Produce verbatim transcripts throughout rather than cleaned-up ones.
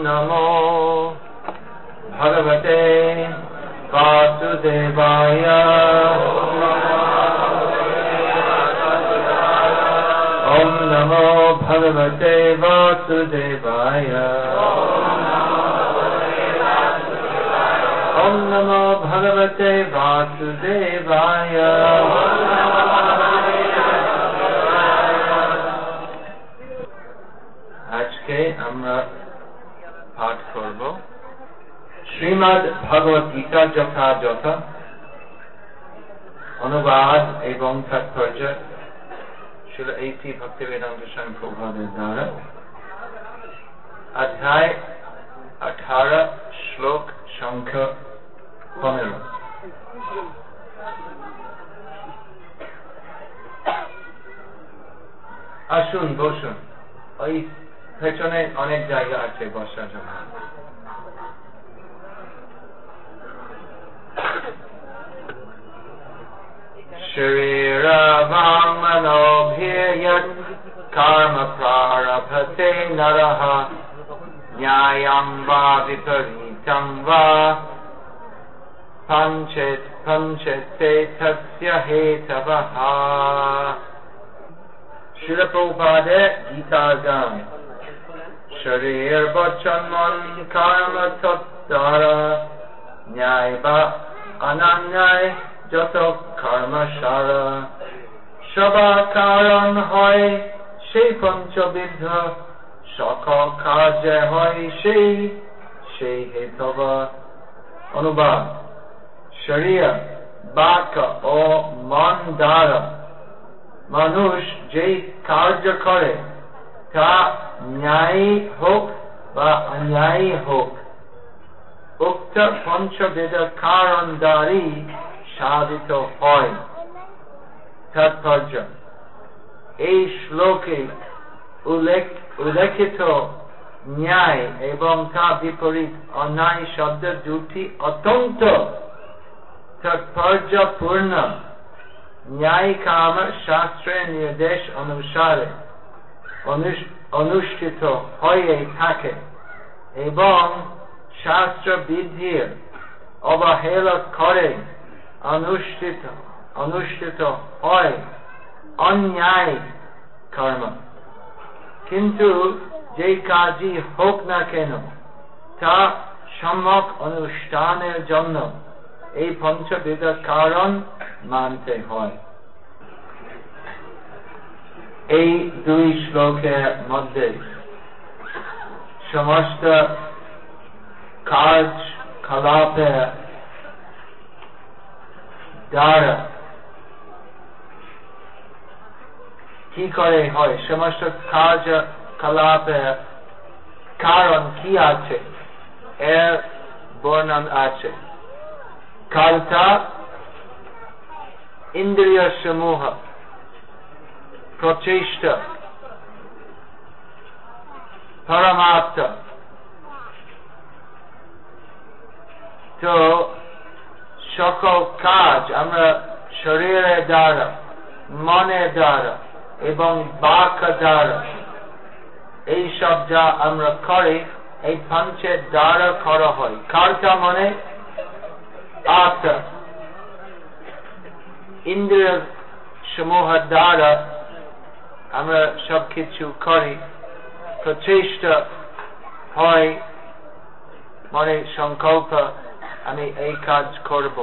नमो भगवते वासुदेवाय ओम नमो भगवते वासुदेवाय ओम नमो भगवते वासुदेवाय। आज के আমরা পাঠ করব শ্রীমদ্ ভগবত গীতা যথাযথ অনুবাদ এবং তাৎপর্য শ্রীল এইটি ভক্তিবেদান্ত স্বামী প্রভুপাদের দ্বারা। অধ্যায় আঠারো শ্লোক সংখ্যা পনেরো। আসুন বসুন, ওই পেছনে অনেক জায়গা আছে বসার জন্য। শরীরবাংমনোভির্যৎ কর্ম প্রারভতে নরঃ ন্যায়ং বা বিপরীতং বা পঞ্চেত পঞ্চেতে তস্য হেতবঃ। শ্রীল প্রভুপাদের গীতার গান। শরীর বচন মন কর্ম দ্বারা ন্যায় বা অন্যায় যত কর্ম সারা সবার কারণ হয় সেই পঞ্চবিধ সকল কার্যে হয় সেই সেই হেতব। অনুবাদ। শরীর বাক ও মন দ্বারা মানুষ যেই কার্য করে তা ন্যায়ী হোক বা অন্যায়ী হোক উক্ত পঞ্চবিধ কারণ দ্বারাই সাধিত হয়। তাৎপর্য। এই শ্লোকে উল্লেখ উল্লেখিত ন্যায় এবং তা বিপরীত অন্যায় শব্দ দুটি অত্যন্ত তাৎপর্যপূর্ণ। ন্যায় কাম শাস্ত্রের নির্দেশ অনুসারে অনুষ্ঠিত হয়ে থাকে এবং শাস্ত্র বিধির অবহেলা করে অনুষ্ঠিত অনুষ্ঠিত হয় অন্যায় কর্ম। কিন্তু যে কাজই হোক না কেন তা সম্যক অনুষ্ঠানের জন্য এই পঞ্চবিধ কারণ মানতে হয়। এই দুই শ্লোকের মধ্যে সমস্ত কাজ কলাপের দ্বারা কি করে হয়, সমস্ত কার্য কলাপের কারণ কি আছে এর বর্ণন আছে। কালটা ইন্দ্রিয় সমূহ প্রচেষ্টা পরমাত্ম। তো সকল কাজ আমরা শরীরের দ্বারা মনের দ্বারা এবং বাক দ্বারা এইসব যা আমরা করি এই পঞ্চের দ্বারা করা হয়। কারটা মানে আত্মা। ইন্দ্রিয় সমূহ দ্বারা আমরা সবকিছু করি, প্রচেষ্টা হয় মানে সংকল্প আমি এই কাজ করব।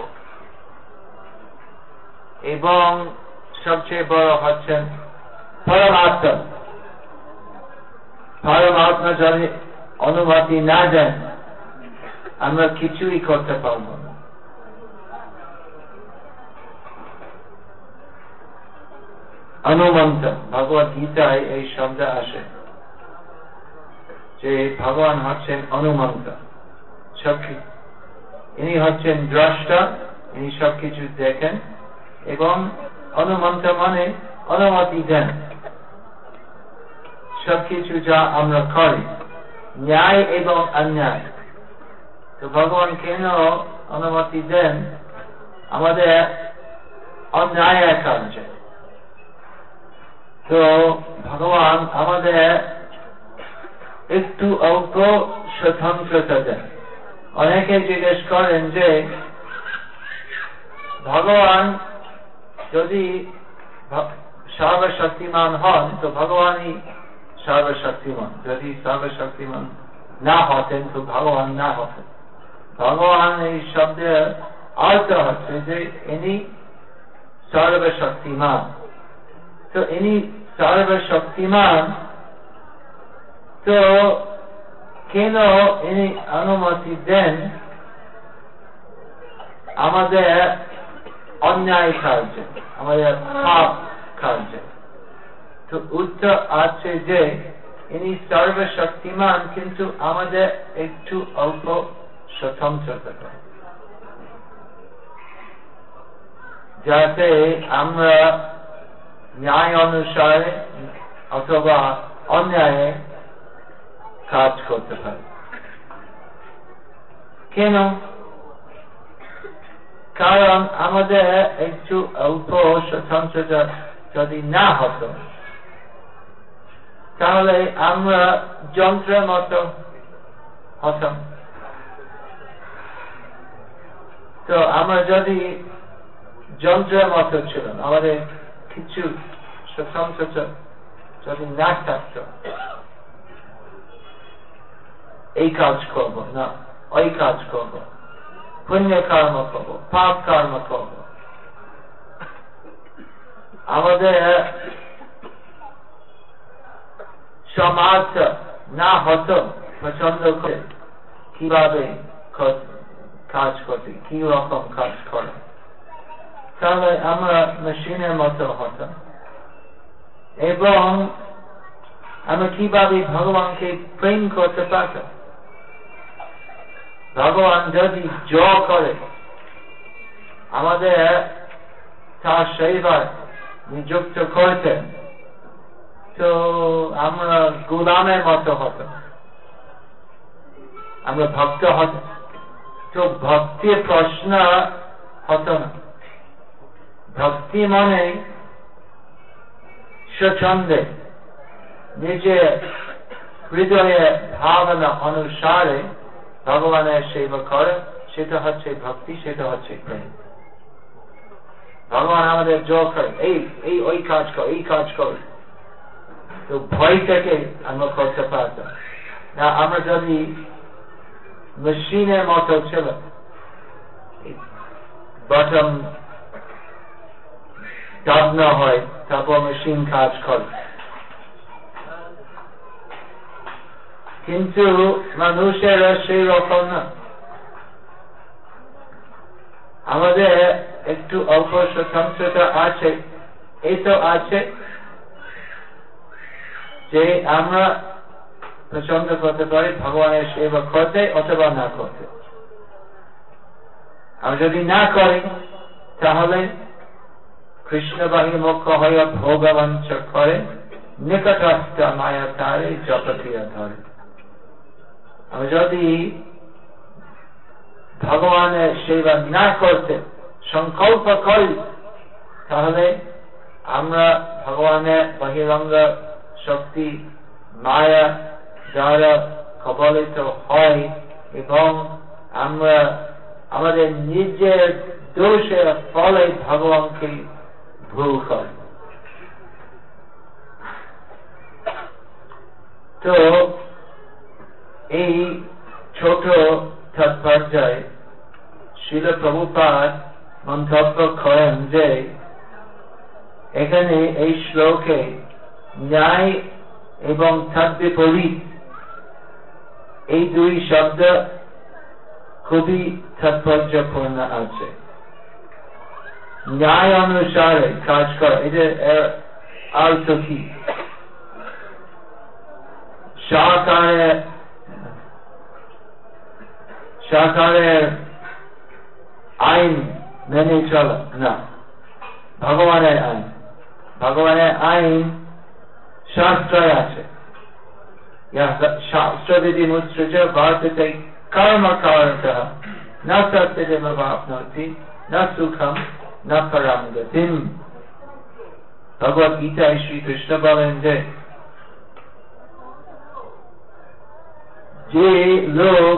এবং সবচেয়ে বড় হচ্ছেন পরমাত্মা। পরমাত্মা যদি অনুমতি না দেন আমরা কিছুই করতে পারব না। অনুমন্ত ভগবত গীতায় এই শব্দ আসে যে ভগবান হচ্ছেন অনুমন্ত। সবকিছু ইনি হচ্ছেন দ্রষ্টা, ইনি সবকিছু দেখেন এবং অনুমন্ত মানে অনুমতি দেন সবকিছু যা আমরা করি, ন্যায় এবং অন্যায়। তো ভগবান কেন অনুমতি দেন আমাদের অন্যায় কার্যে? তো ভগবান আমাদের একটু অল্প স্বতন্ত্রতা দেন। অনেকে জিজ্ঞেস করেন যে ভগবান যদি সর্বশক্তিমান হন তো ভগবানই সর্বশক্তিমান, যদি সর্বশক্তিমান না হতেন তো ভগবান না হতেন। ভগবান এই শব্দের অর্থ হচ্ছে যে ইনি সর্বশক্তিমান। তো ইনি সর্বশক্তিমান, তো কেন ইনি অনুমতি দেন আমাদের অন্যায় কার্য, আমাদের পাপ কার্য? তো উত্তর আছে যে ইনি সর্বশক্তিমান, কিন্তু আমাদের একটু অল্প স্বতন্ত্রতা দেন, যাতে আমরা ন্যায় অনুসারে অথবা অন্যায়ে কাজ করতে পারি। কেন? কারণ আমাদের একটু অল্প স্বতন্ত্রতা যদি না হতো তাহলে আমরা যন্ত্রের মতো হতাম। তো আমরা যদি যন্ত্রের মতো ছিলাম, আমাদের কিছু স্বতন্ত্রতা যদি না থাকতো, এই কাজ করব না ওই কাজ করব, পুণ্য কর্ম করব, পাপ কর্ম করব, আমাদের সমাজ না হতো পছন্দ করে কিভাবে কাজ করতে, কি রকম কাজ করে, তাহলে আমরা মেশিনের মতো হতাম। এবং আমরা কিভাবে ভগবানকে প্রেম করতে পারতাম? ভগবান যদি জয় করে আমাদের তার সেবায় নিযুক্ত করতেন তো আমরা গোলামের মতো হতাম, আমরা ভক্ত হতাম। তো ভক্তির প্রশ্ন হতো না। ভক্তি মানে স্বচ্ছন্দে নিজের হৃদয়ে ভাবনা অনুসারে ভগবানের সেবা করে, সেটা হচ্ছে ভক্তি, সেটা হচ্ছে প্রেম। ভগবান আমাদের জয় করে, এই এই ওই কাজ কর, এই কাজ কর, তো ভয় থেকে আমরা করতে পারতাম না। আমরা যদি মেশিনের মতো ছিল, বটম দাবনা হয়, তারপর মেশিন কাজ করে। কিন্তু মানুষেরা সেই রকম না। আমাদের একটু অল্প স্বতন্ত্রতা আছে, এই তো আছে যে আমরা পছন্দ করতে পারি ভগবানের সেবা করতে অথবা না করতে। আর যদি না করি তাহলে কৃষ্ণ বাহী মুখ্য হইয়া ভোগবাঞ্ছ করে, নিকটস্থ মায়া তারে জপতিয়া ধরে। আমি যদি ভগবানের সেবা না করতে সংকল্প করি তাহলে আমরা ভগবানের বহিরঙ্গ শক্তি মায়া দ্বারা কবলিত হয় এবং আমরা আমাদের নিজের দোষের ফলে ভগবানকে ভুল করি। তো এই ছোট তাৎপর্যায় শ্রীল প্রভুপাদ মন্তব্য করেন যে এখানে এই শ্লোকে ন্যায় এবং তদ্বিপরীত এই দুই শব্দ খুবই তাৎপর্যপূর্ণ আছে। ন্যায় অনুসারে কাজ করা, এটা এর অর্থ কি? সরকারের সরকারের আইন মেনে চলা না, ভগবানের আইন। ভগবানের আইন শাস্ত্রে আছে। শাস্ত্রবিধি মুৎসৃজ ভারতে কর্ম কারণতঃ ন সত্যমেবাপ্নोति ন সুখম ন পরম গতিম। ভগবদ গীতায় শ্রীকৃষ্ণ বলেন যে যে লোক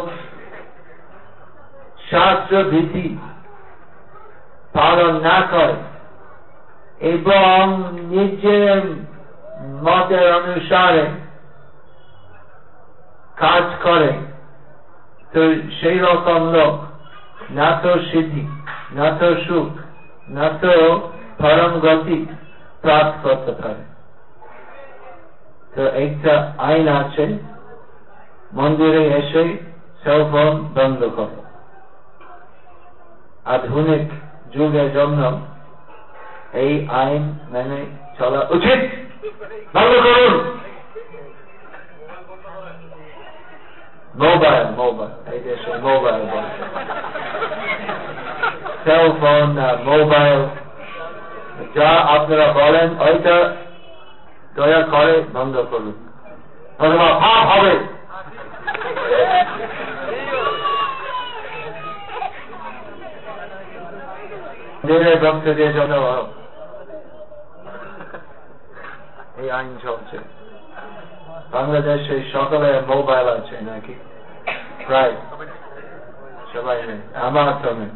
শাস্ত্র ভীতি পালন না করে এবং নিজের মতের অনুসারে কাজ করে, তো সেই রকম লোক না তো সিদ্ধি, না তো সুখ, না তো পরম গতি প্রাপ্ত করতে পারে। তো একটা আইন আছে, মন্দিরে এসে সেলফোন বন্ধ করো। আধুনিক যুগের জন্য এই আইন মেনে চলা উচিত। বন্ধ করুন মোবাইল, মোবাইল এই দেশে মোবাইল বলে, সেলফোন, মোবাইল যা আপনারা বলেন ওইটা দয়া করে বন্ধ করুন, অথবা পাপ হবে। মন্দিরের ভক্তদের জন্য এই আইন চলছে। বাংলাদেশে সকলে মোবাইল আছে নাকি? প্রায় সবাই নেই, আমার তো নেই।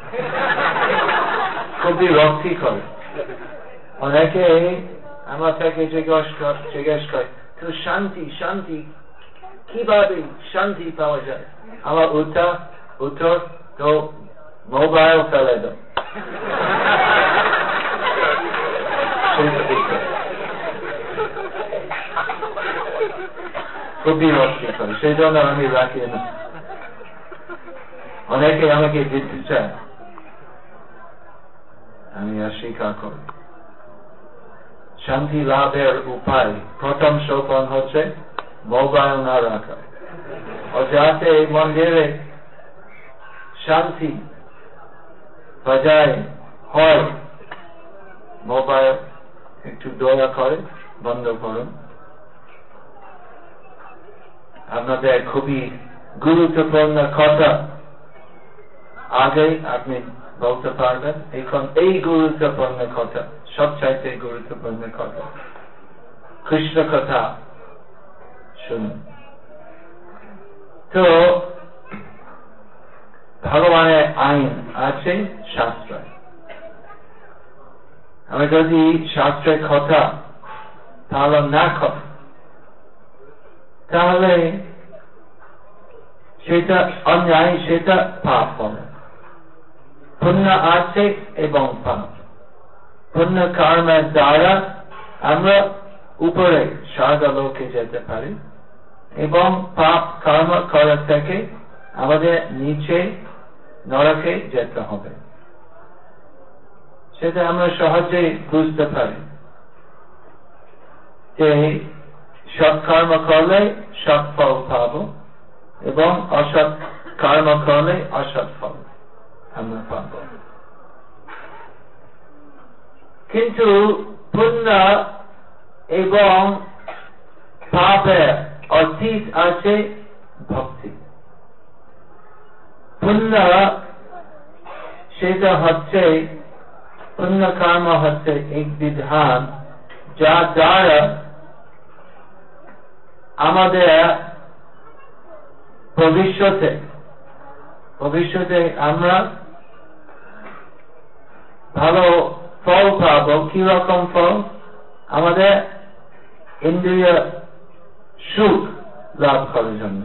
খুবই রক্তি করে। অনেকে আমার থেকে জিজ্ঞেস করে, তো শান্তি শান্তি কিভাবে শান্তি পাওয়া যায়? আমার উত্তর উত্তর তো মোবাইল ফেলে দাও। খুবই রক্তি করে, সেই জন্য আমি রাখি না। অনেকে আমাকে দিতে চায়, আমি অস্বীকার করি। শান্তি লাভের উপায় প্রথম সোপান হচ্ছে মোবাইল না রাখা, ও যাতে মন্দিরে শান্তি বজায় হয়। মোবাইল একটু দয়া করে বন্ধ করুন। আপনাদের খুবই গুরুত্বপূর্ণ কথা আগে আপনি বলতে পারবেন, এখন এই গুরুত্বপূর্ণ কথা, সবচাইতে গুরুত্বপূর্ণ কথা, কৃষ্ণ কথা শুনুন। তো ভগবানের আইন আছে শাস্ত্রে। আমি যদি শাস্ত্রের কথা পালন না করি তাহলে সেটা অন্যায়, সেটা পাপ হবে। পুণ্য আছে এবং পাপ। পুণ্য কর্মের দ্বারা আমরা উপরে স্বর্গলোকে যেতে পারি, এবং পাপ কর্ম করার থেকে আমাদের নিচে নরকে যেতে হবে। সেটা আমরা সহজেই বুঝতে পারি যে সৎ কর্ম করলে সৎ ফল পাব, এবং অসৎ কর্ম করলে অসৎ ফল আমরা পাব। কিন্তু পুণ্য এবং পাপের অতীত আছে ভক্তি। পুণ্য সেটা হচ্ছে, পুণ্য কর্ম হচ্ছে এক বিধান যা দ্বারা আমাদের ভবিষ্যতে ভবিষ্যতে আমরা ভালো ফল পাবো। কি রকম ফল? আমাদের ইন্দ্রিয় সুখ লাভ করার জন্য।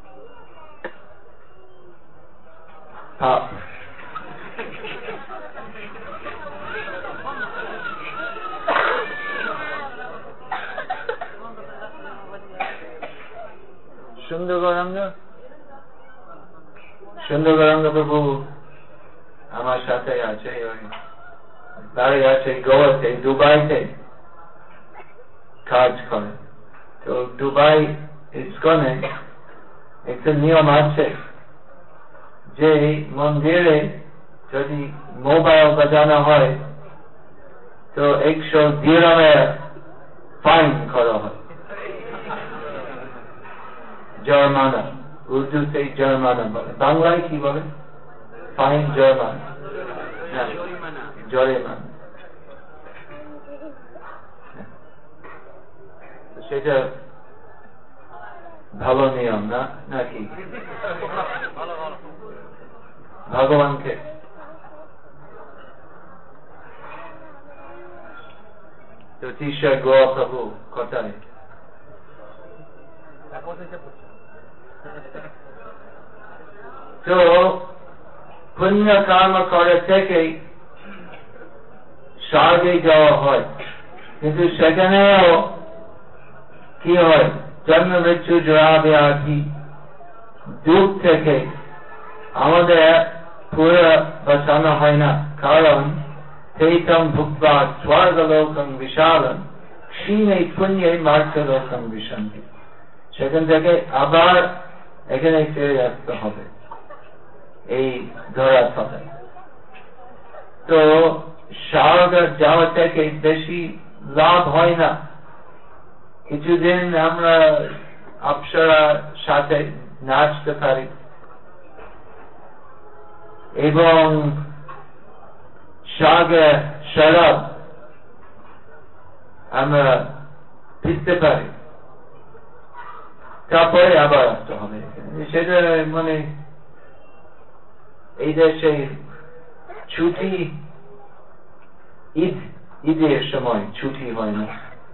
সুন্দর গৌরাঙ্গ সুন্দর গৌরাঙ্গ প্রভু আমার সাথে আছে, ওই দাঁড়িয়ে আছে গোয়াতে, দুবাইতে কাজ করে। তো দুবাই ইসকনে একটা নিয়ম আছে যে মন্দিরে যদি মোবাইল বাজানো হয় তো একশো দিরহামের ফাইন করা হয়, জরিমানা। উর্দুতে জরিমানা বলে, বাংলায় কি বলে? ফাইন, জরিমানা, জরিমানা। সেটা ভালো নিয়ম না নাকি? ভগবানকে জ্যোতিষা গোয়া প্রভু কোথায়? তো পুণ্য কর্ম করে থেকে স্বর্গে যাওয়া হয়, কিন্তু সেখানেও কি হয়? জন্ম মৃত্যু জরা ব্যাধি দুঃখ থেকে আমাদের পুরো বাঁচানো হয় না, কারণ তেতম ভুক্তা স্বর্গলোকং বিশালম ক্ষীণে পুণ্যে মার্গলোকং বিশন্তি। সেখান থেকে আবার এখানে ফিরে আসতে হবে এই ধরা থাকে। তো স্বর্গ যাওয়া থেকে বেশি লাভ হয় না। কিছুদিন আমরা অপ্সরার সাথে নাচতে পারি এবং স্বর্গে শরাব আমরা পিতে পারি, তারপরে আবার আসতে হবে। সেটা মানে এই দেশে ছুটি ঈদ ঈদের সময় ছুটি হয় না,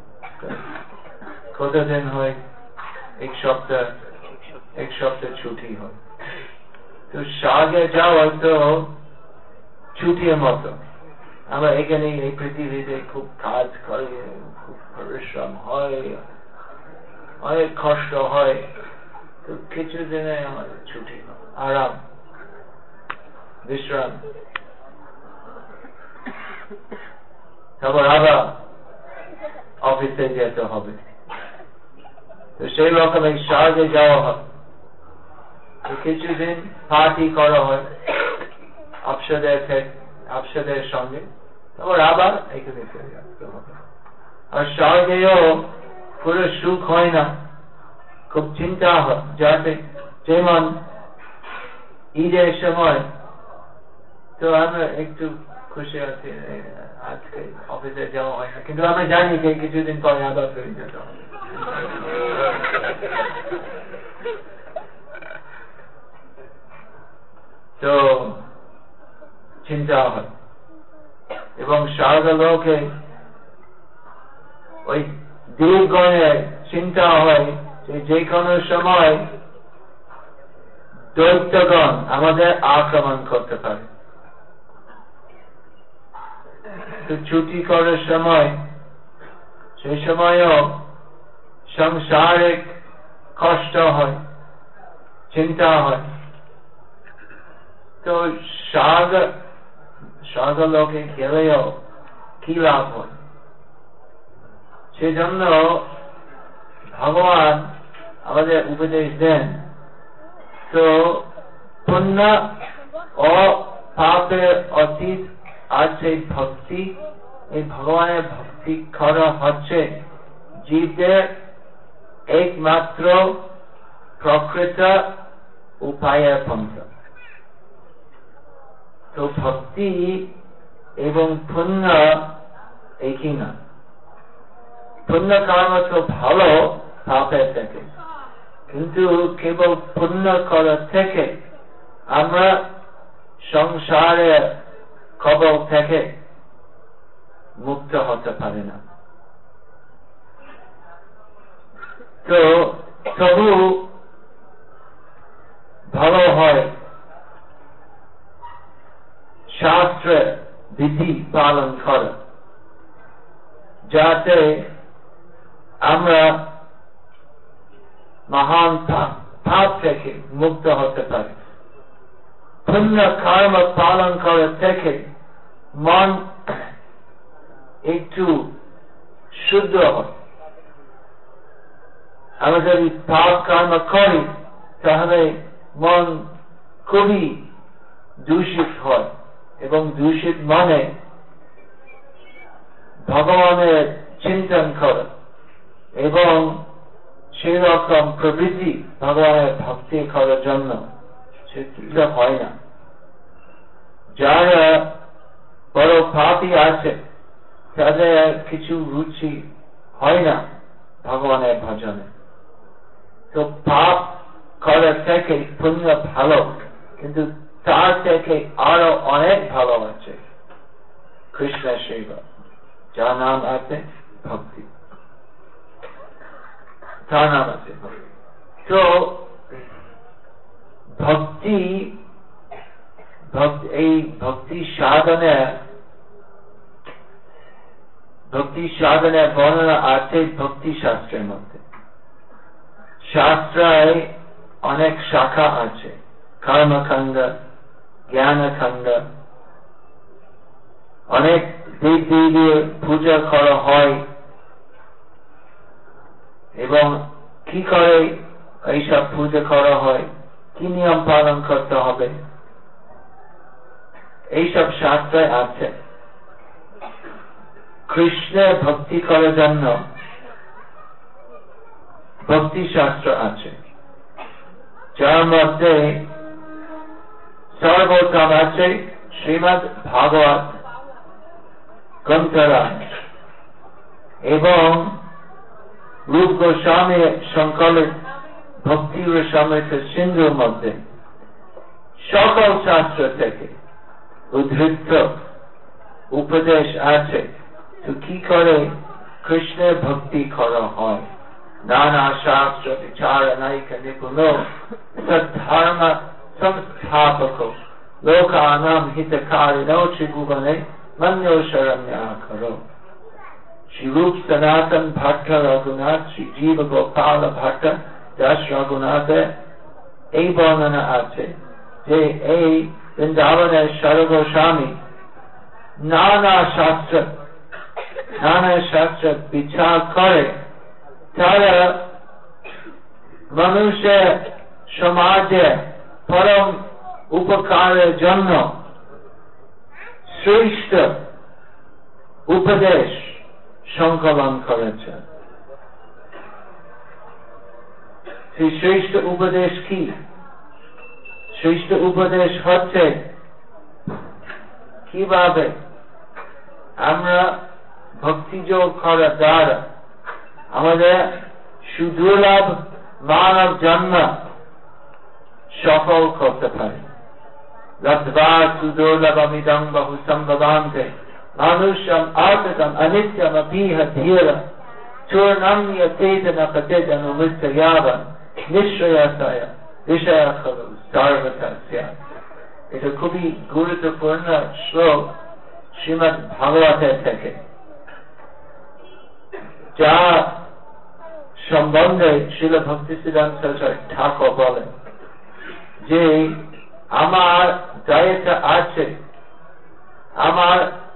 কতদিন হয়? এক সপ্তাহ এক সপ্তাহ ছুটি হয়। তো স্বর্গে যাওয়া তো ছুটির মতো। আমরা এখানে এই পৃথিবীতে খুব কাজ করি, খুব পরিশ্রম হয়, অনেক কষ্ট হয়, তো কিছু দিনে আমাদের ছুটি হয়, আরাম বিশ্রাম, তারপর আবার অফিসে যেতে হবে। তো সেই রকম এই স্বর্গে যাওয়া হয়, কিছুদিন পার্টি করা হয় অপসদের অপসদের সঙ্গে, তারপর আবার এখানে ফিরে আসতে হবে। আর স্বর্গেও পুরো সুখ হয় না, খুব চিন্তা হয়। যাতে যেমন ঈদের সময় তো আমরা একটু খুশি আছি, আজকে অফিসে যাওয়া হয় না, কিন্তু আমরা জানি যে কিছুদিন পরে আবার ফিরে যেতে হবে। তো চিন্তা হয়, এবং স্বর্গলোকে ওই দীর্ঘণের চিন্তা হয় যে যে কোনো সময় দৈত্যগণ আমাদের আক্রমণ করতে পারে। তো ছুটি করার সময় সেই সময়ও সংসারিক কষ্ট হয়, চিন্তা হয়। তো স্বর্গ স্বর্গলোকে গেলেও কি লাভ হয়? সেজন্য ভগবান আমাদের উপদেশ দেন, তো পুণ্য ও পাপের অতীত আছে ভক্তি। এই ভগবানের ভক্তি করা হচ্ছে জীবদের একমাত্র প্রকৃত উপায়ের পন্থা। তো ভক্তি এবং পুণ্য একই না। পুণ্য কর্ম তো ভালো পাপের থেকে, কিন্তু কেবল পুণ্য করা থেকে আমরা সংসারের কবল থেকে মুক্ত হতে পারি না। তো তবু ভালো হয় শাস্ত্রের বিধি পালন করা, যাতে আমরা মহান পাপ থেকে মুক্ত হতে পারি। পুণ্য কর্ম পালন করা থেকে মন একটু শুদ্ধ হয়। আমরা যদি পাপ কর্ম করি তাহলে মন খুবই দূষিত হয়, এবং দূষিত মনে ভগবানের চিন্তন করে এবং সেই রকম প্রবৃত্তি ভগবানের ভক্তি করার জন্য সেটা হয় না। যারা বড় পাপী আছে তাদের কিছু রুচি হয় না ভগবানের ভজনে। তো পাপ করার থেকে পুণ্য ভালো, কিন্তু তার থেকে আরো অনেক ভালো আছে কৃষ্ণ সেবা, যার নাম আছে ভক্তি, তার নাম আছে ভক্তি। তো ভক্তি এই ভক্তি সাধনে ভক্তি সাধনের বর্ণনা আছে ভক্তি শাস্ত্রের মধ্যে। শাস্ত্রায় অনেক শাখা আছে, কর্মখণ্ড, জ্ঞানখণ্ড, অনেক দেব দেবীর পূজা করা হয় এবং কি করে এইসব পূজা করা হয়, কি নিয়ম পালন করতে হবে, এইসব শাস্ত্রে আছে। কৃষ্ণের ভক্তি করার জন্য ভক্তি শাস্ত্র আছে, যার মধ্যে সর্বোত্তম আছে শ্রীমদ্ ভাগবত গ্রন্থরাজ এবং রূপ গোস্বামী সংকলিত ভক্তি রসামৃত সিন্ধুর মধ্যে সকল শাস্ত্র থেকে উদ্ধৃত উপদেশ আছে তো কি করে কৃষ্ণের ভক্তি করা হয়। নানা শাস্ত্র বিচার নায়িক নিপুণ সদ্ধর্ম সংস্থাপক লোকানাম হিতকারিণো ত্রিভুবনে মন্যো শরণ্যা করো। শ্রী রূপ সনাতন ভট্ট রঘুনাথ, শ্রী জীব গোপাল ভট্ট দাস রঘুনাথের এই বর্ণনা আছে যে এই বৃন্দাবনের সর্বস্বামী নানা শাস্ত্র নানা শাস্ত্র বিচার করে তারা মানুষের সমাজে পরম উপকারের জন্য শ্রেষ্ঠ উপদেশ সংকলন করেছে। সেই শ্রেষ্ঠ উপদেশ কি? শ্রেষ্ঠ উপদেশ হচ্ছে কিভাবে আমরা ভক্তি যোগ করার দ্বারা আমাদের সুদুর্লভ মানব জন্ম সফল করতে পারি। লব্ধ্বা সুদুর্লভমিদং বহু সম্ভবান্তে মানুষ্যম আর্ততম অনিত্যম অপীহ ধীর চূর্ণম চেতন পতিজন মৃত্যয়াবন নিশ্চয়াশয় বিষয় খলু সর্বথা স্যাৎ। এটা খুবই গুরুত্বপূর্ণ শ্লোক শ্রীমদ্ ভাগবতের থেকে, যা সম্বন্ধে শ্রীল ভক্তিসিদ্ধান্ত ঠাকুর বলেন যে আমার দায়িত্ব আছে, আমার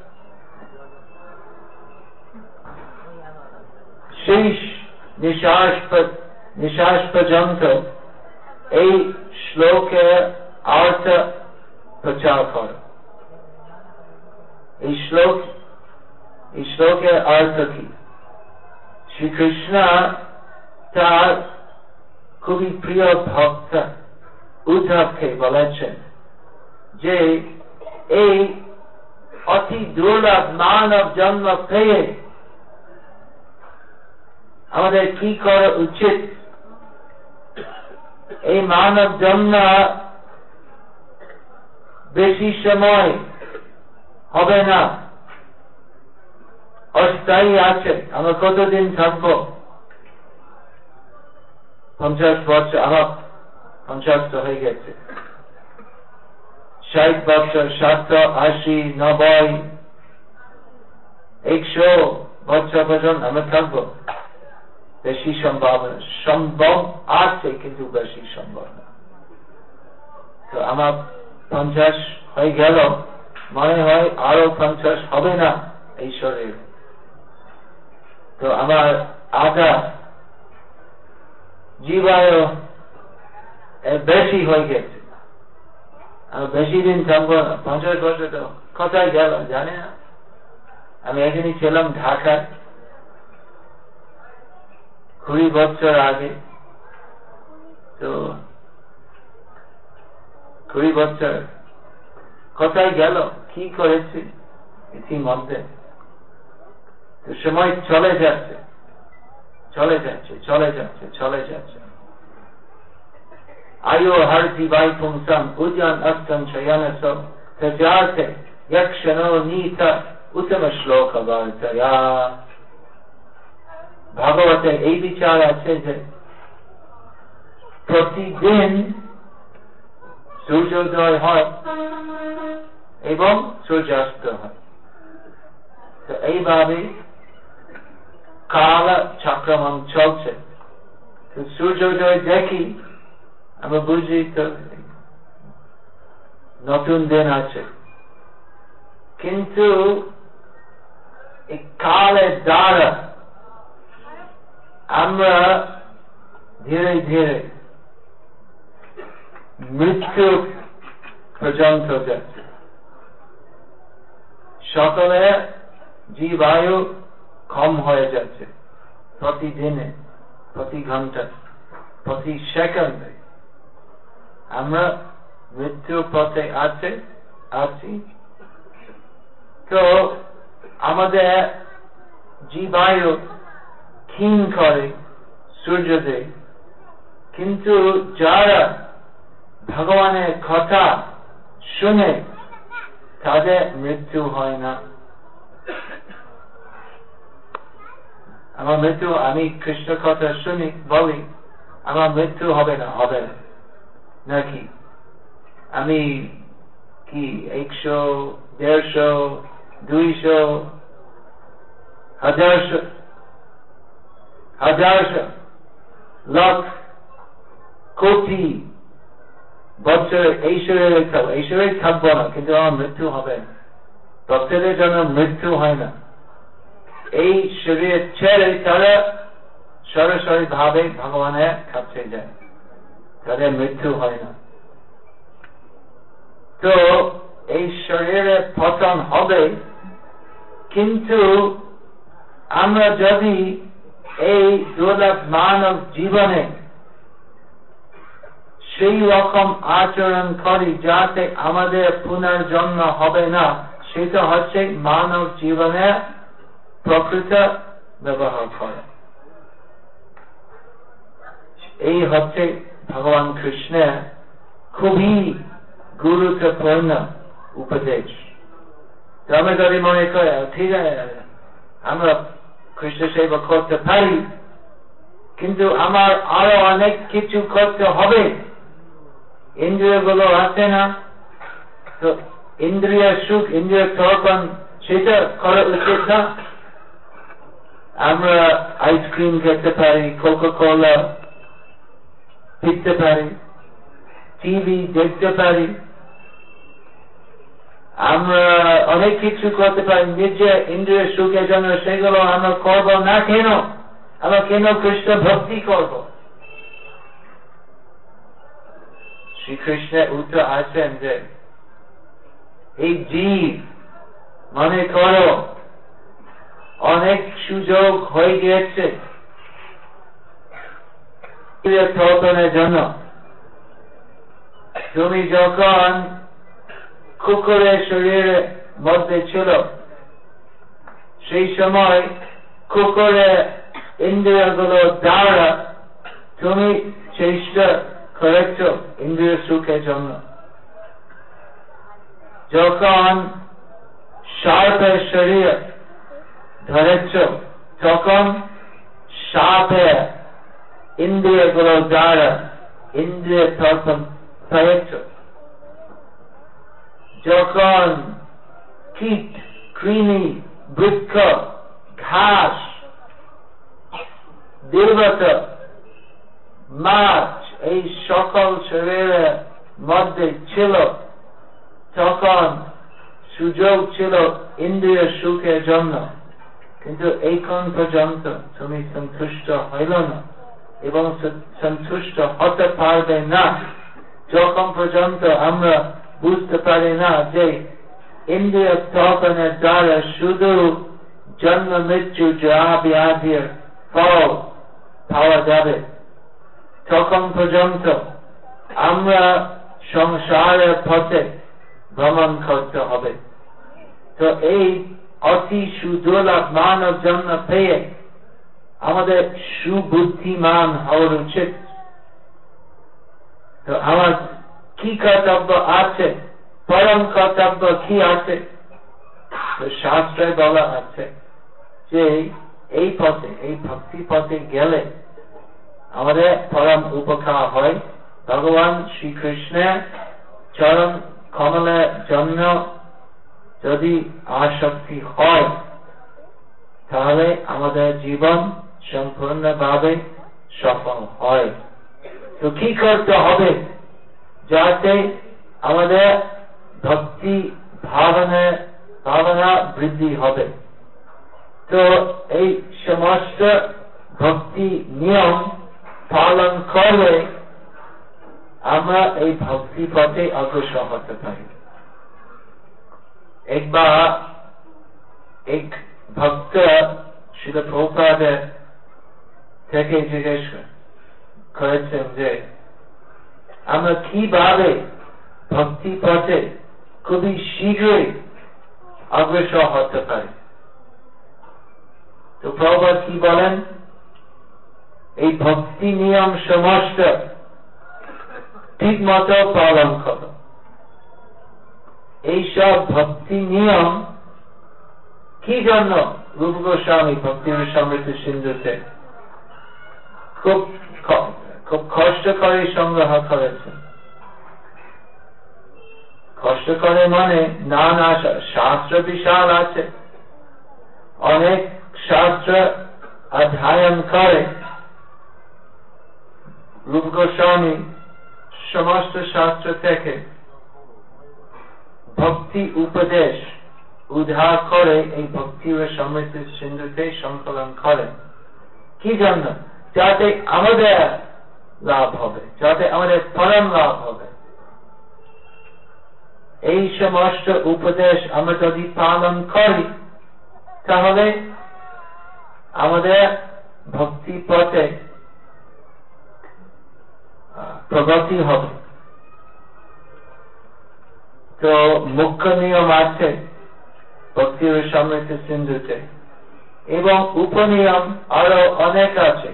শেষ নিঃশ্বাস নিঃশ্বাস পর্যন্ত এই শ্লোকের অর্থ প্রচার করা। এই শ্লোক এই শ্লোকের অর্থ কি? শ্রীকৃষ্ণ তার খুবই প্রিয় ভক্ত উদ্ধবকে বলেছেন যে এই অতি দুর্লভ মানব জন্ম পেয়ে আমাদের কি করা উচিত? এই মানব জন্ম বেশি সময় হবে না, অস্থায়ী আছে। আমরা কতদিন থাকবো? পঞ্চাশ বছর, আমার পঞ্চাশ তো হয়ে গেছে, ষাট বছর, সাতশো আশি, নব্বই, একশো বছর পর্যন্ত আমরা থাকবো। বেশি সম্ভাবনা সম্ভব আছে, কিন্তু বেশি সম্ভব না। তো আমার পঞ্চাশ হয়ে গেল, মনে হয় আরো পঞ্চাশ হবে না এই শরীর। তো আমার আধা জীবায়ু বেশি হয়ে গেছে, আমি বেশি দিন থাকবো না। পঞ্চাশ বছর তো কোথায় গেল জানি না। আমি এখানে ছিলাম ঢাকায় কুড়ি বছর আগে, তো কুড়ি বছর কোথায় গেল, কি করেছি ইতিমধ্যে? তো সময় চলে যাচ্ছে চলে যাচ্ছে চলে যাচ্ছে চলে যাচ্ছে আয়ো হরতি বাই পুংসম উদ্যান অষ্টম শয়নস তজাতে যক্ষণো নীত উত্তম শ্লোক বর্তয়া। ভাগবতে এই বিচার আছে যে প্রতিদিন সূর্যোদয় হয় এবং সূর্যাস্ত হয়। তো এইভাবে কাল চক্রমান চলছে। তো সূর্যোদয় দেখি আমরা বুঝি তো নতুন দিন আছে, কিন্তু এই কালের দ্বারা আমরা ধীরে ধীরে মৃত্যু পর্যন্ত যাচ্ছে। সকলে জীবায়ু কম হয়ে যাচ্ছে প্রতিদিনে, প্রতি ঘন্টা, প্রতি সেকেন্ডে আমরা মৃত্যু পথে আছে আছি। তো আমাদের জীবায়ু ক্ষীণ করে সূর্যোদয়, কিন্তু যারা ভগবানের কথা শুনে তাদের মৃত্যু হয় না। আমার মৃত্যু, আমি কৃষ্ণ কথা শুনি বলি আমার মৃত্যু হবে না, হবে না নাকি? আমি কি একশো দেড়শো দুইশো হাজারশো হাজারশো লাখ কোটি বছর এই শরীরে থাকবো, এই শরীরে থাকবো না, কিন্তু আমার মৃত্যু হবে না। প্রত্যেকের জন্য মৃত্যু হয় না। এই শরীর ছেড়ে তারা সরাসরি ভাবে ভগবানের কাছে যায়, তাদের মৃত্যু হয় না। তো এই শরীরে পতন হবে, কিন্তু আমরা যদি এই দুর্লভ মানব জীবনে সেই রকম আচরণ করি যাতে আমাদের পুনর্জন্ম হবে না, সেটা হচ্ছে মানব জীবনে প্রকৃত ব্যবহার করা। এই হচ্ছে ভগবান কৃষ্ণের খুবই গুরুত্বপূর্ণ উপদেশ। আমরা যদি মনে করি ঠিক আছে আমরা কৃষ্ণ সেবা করতে পারি, কিন্তু আমার আরো অনেক কিছু করতে হবে, ইন্দ্রিয় গুলো আছে না, তো ইন্দ্রিয় সুখ, ইন্দ্রিয় তর্পণ সেটা করা উচিত না। আমরা আইসক্রিম খেতে পারি, কোকা কোলা পিতে পারি, টিভি দেখতে পারি, আমরা অনেক কিছু করতে পারি নিজের ইন্দ্রিয় সুখের জন্য, সেগুলো আমরা করবো না কেন? আমরা কেন কৃষ্ণ ভক্তি করব? শ্রীকৃষ্ণের উত্তর আছেন যে এই জীব মনে করো অনেক সুযোগ হয়ে গিয়েছে তর্পণের জন্য। তুমি যখন কুকুরের শরীরের মধ্যে ছিল, সেই সময় কুকুরের ইন্দ্রিয় গুলো দ্বারা তুমি চেষ্টা করেছ ইন্দ্রিয় সুখের জন্য। যখন সাপের শরীর ধরেছ, তখন সাপের ইন্দ্রিয় গুলো দ্বারা ইন্দ্রিয় তর্পণ পেয়েছ। যখন কীট, কৃমি, বৃক্ষ, ঘাস, দেবত, মাছ এই সকল শরীরের মধ্যে ছিল, তখন সুযোগ ছিল ইন্দ্রিয় সুখের জন্য, কিন্তু এইক্ষণ পর্যন্ত তুমি সন্তুষ্ট হইল না এবং সন্তুষ্ট হতে পারবে না যখন পর্যন্ত আমরা বুঝতে পারি না যে ইন্দ্রিয় তর্পণের দ্বারা শুধু জন্ম মৃত্যু যা ব্যাধির ফল পাওয়া যাবে, তখন পর্যন্ত আমরা সংসারের পথে ভ্রমণ করতে হবে। তো এই অতি সুদুর্লভ মানব জন্ম পেয়ে আমাদের সুবুদ্ধিমান হওয়া উচিত। তো আমার কি কর্তব্য আছে, পরম কর্তব্য কি আছে? তো শাস্ত্রে বলা আছে যে এই পথে, এই ভক্তি পথে গেলে আমাদের পরম উপকার হয়। ভগবান শ্রীকৃষ্ণের চরণ কমলের জন্য যদি আসক্তি হয়, তাহলে আমাদের জীবন সম্পূর্ণভাবে সফল হয়। তো কি করতে হবে যাতে আমাদের ভক্তি ভাবনা ভাবনা বৃদ্ধি হবে? তো এই সমস্ত ভক্তি নিয়ম পালন করলে আমরা এই ভক্তি পথে অগ্রসর হতে পারি। একবার এক ভক্ত শ্রীল প্রভুপাদের থেকে জিজ্ঞেস করেছেন যে আমরা কিভাবে ভক্তি পথে খুবই শীঘ্রই অগ্রসর হতে পারি? তো প্রভুপাদ কি বলেন? এই ভক্তি নিয়ম সমস্ত ঠিক মতো পালন করো। এইসব ভক্তি নিয়ম কি জন্য রূপ গোস্বামী ভক্তি সমৃদ্ধ সিন্ধুতে খুব খুব কষ্ট করে সংগ্রহ করেছেন। কষ্ট করে মানে না না শাস্ত্র বিশাল আছে, অনেক শাস্ত্র অধ্যয়ন করে রূপ গোস্বামী সমস্ত শাস্ত্র থেকে ভক্তি উপদেশ উদ্ধার করে এই ভক্তি ও সমৃদ্ধি সিন্ধুতে সংকলন করেন। কি জন্য? যাতে আমাদের লাভ হবে, যাতে আমাদের পরম লাভ হবে। এই সমস্ত উপদেশ আমরা যদি পালন করি, তাহলে আমাদের ভক্তি পথে প্রগতি হবে। তো মুখ্য নিয়ম আছে ভক্তি ও সমৃদ্ধি সিন্ধুতে, এবং উপনিয়ম আরো অনেক আছে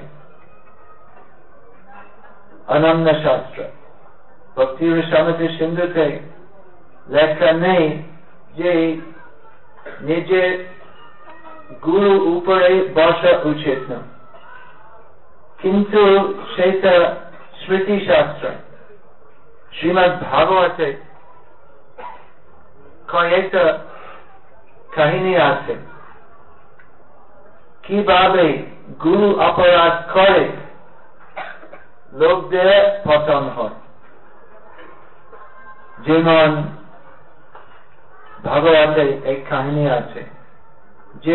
অনন্য শাস্ত্র। ভক্তি ও সমৃদ্ধি সিন্ধুতে লেখা নেই যে নিজে গুরু উপরে বসা উচিত না, কিন্তু সেটা স্মৃতি শাস্ত্র। শ্রীমদ ভাগবতে কয়েকটা কাহিনী আছে কিভাবে গুরু অপরাধ করে লোকদের পতন হয়। যেমন ভাগবতে এক কাহিনী আছে যে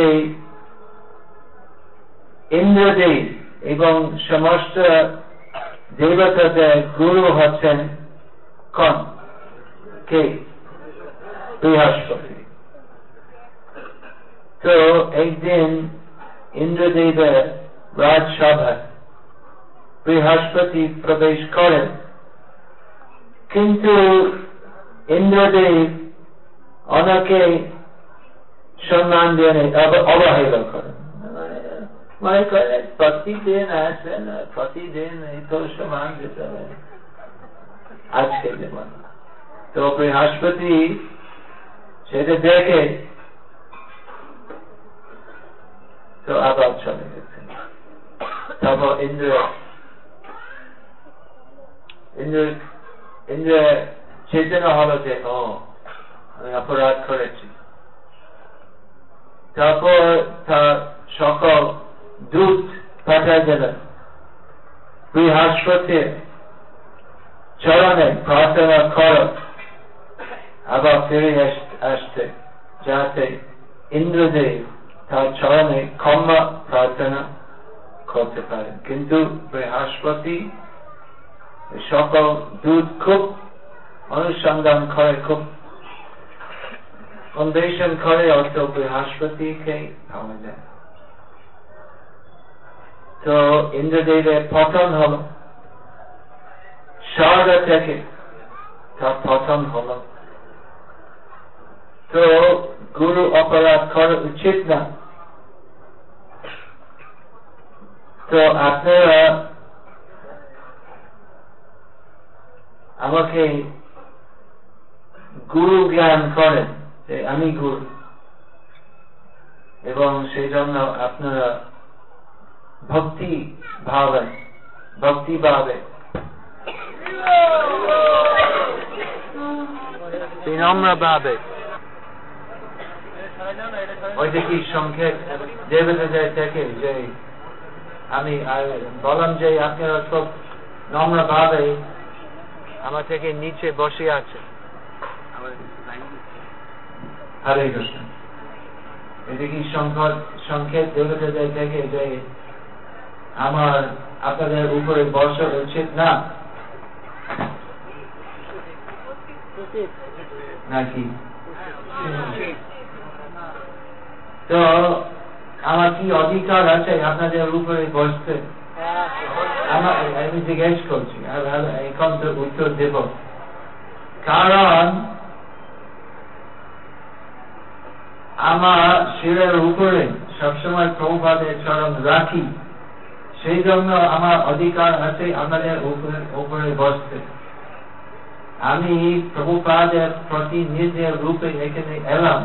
ইন্দ্রদেব এবং সমস্ত দেবতাদের গুরু হচ্ছেন কোন? কে? বৃহস্পতি। তো একদিন ইন্দ্রদেবের রাজসভায় বৃহস্পতি প্রবেশ করেন, কিন্তু ইন্দ্রদেব অনেকে সম্মান দিয়ে অবহেলা করেন। মনে করেন প্রতিদিন আসেন, প্রতিদিন এই তো সম্মান দিতে হবে, আজকে দেবেন। তো বৃহস্পতি সেটা দেখে তো আবার চলে গেছে। তারপর ইন্দ্র ইন্দ্র ইন্দ্র চেতনা হলো যে ও আমি অপরাধ করেছি। তারপর তার সকল দূত পাঠা গেলেন বৃহস্পতির চরণে প্রার্থনা কর আবার ফিরে আসতে, যাতে ইন্দ্রদেব তার চরণে ক্ষমা প্রার্থনা করতে পারেন। কিন্তু বৃহস্পতি সকল দূত খুব অনুসন্ধান করে, খুব অন্বেষণ করে, অত বৃহস্পতিকে পাওয়া যায়। তো ইন্দ্রদেবের পতন হল, স্বর্গ থেকে তার পতন হল। তো গুরু অপরাধ করা উচিত না। তো আপনারা আমাকে গুরু জ্ঞান করেন যে আমি গুরু, এবং সেই জন্য আপনারা ভক্তি ভাবে ভক্তি ভাবে বিনম্র ভাবে ওইটা কি সংকেত দেবতাদের থেকে যে আমি বললাম যে আপনারা খুব নম্র ভাবে আমার থেকে নিচে বসে আছে। হরে কৃষ্ণ। এটা কি সংকেত দেবতাদের থেকে যে আমার আপনাদের উপরে বসা উচিত না নাকি? তো আমার কি অধিকার আছে আপনাদের উপরে বসতে? আমি জিজ্ঞেস করছি, এখন তো উত্তর দেব। কারণ আমার শিরের উপরে সবসময় প্রভুপাদের চরণ রাখি, সেই জন্য আমার অধিকার আছে আপনাদের উপরে বসতে। আমি প্রভুপাদের প্রতিনিধির রূপে এখানে এলাম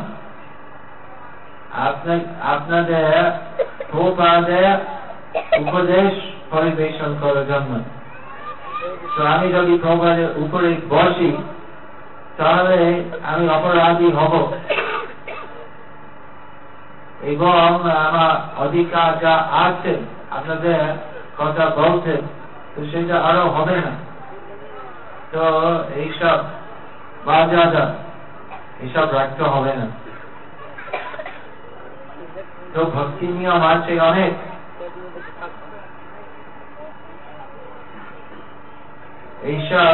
আপনাদের প্রভুপাদের উপদেশ পরিবেশন করার জন্য। তো আমি যদি প্রভুপাদের উপরে বসি তাহলে আমি অপরাধী হব, এবং আমার অধিকার যা আছে আপনাদের কথা বলতে, তো সেটা আরো হবে না। তো এইসব বাজাদা এইসব রাখতে হবে না। তো ভক্তি নিয়ম আছে অনেক, এইসব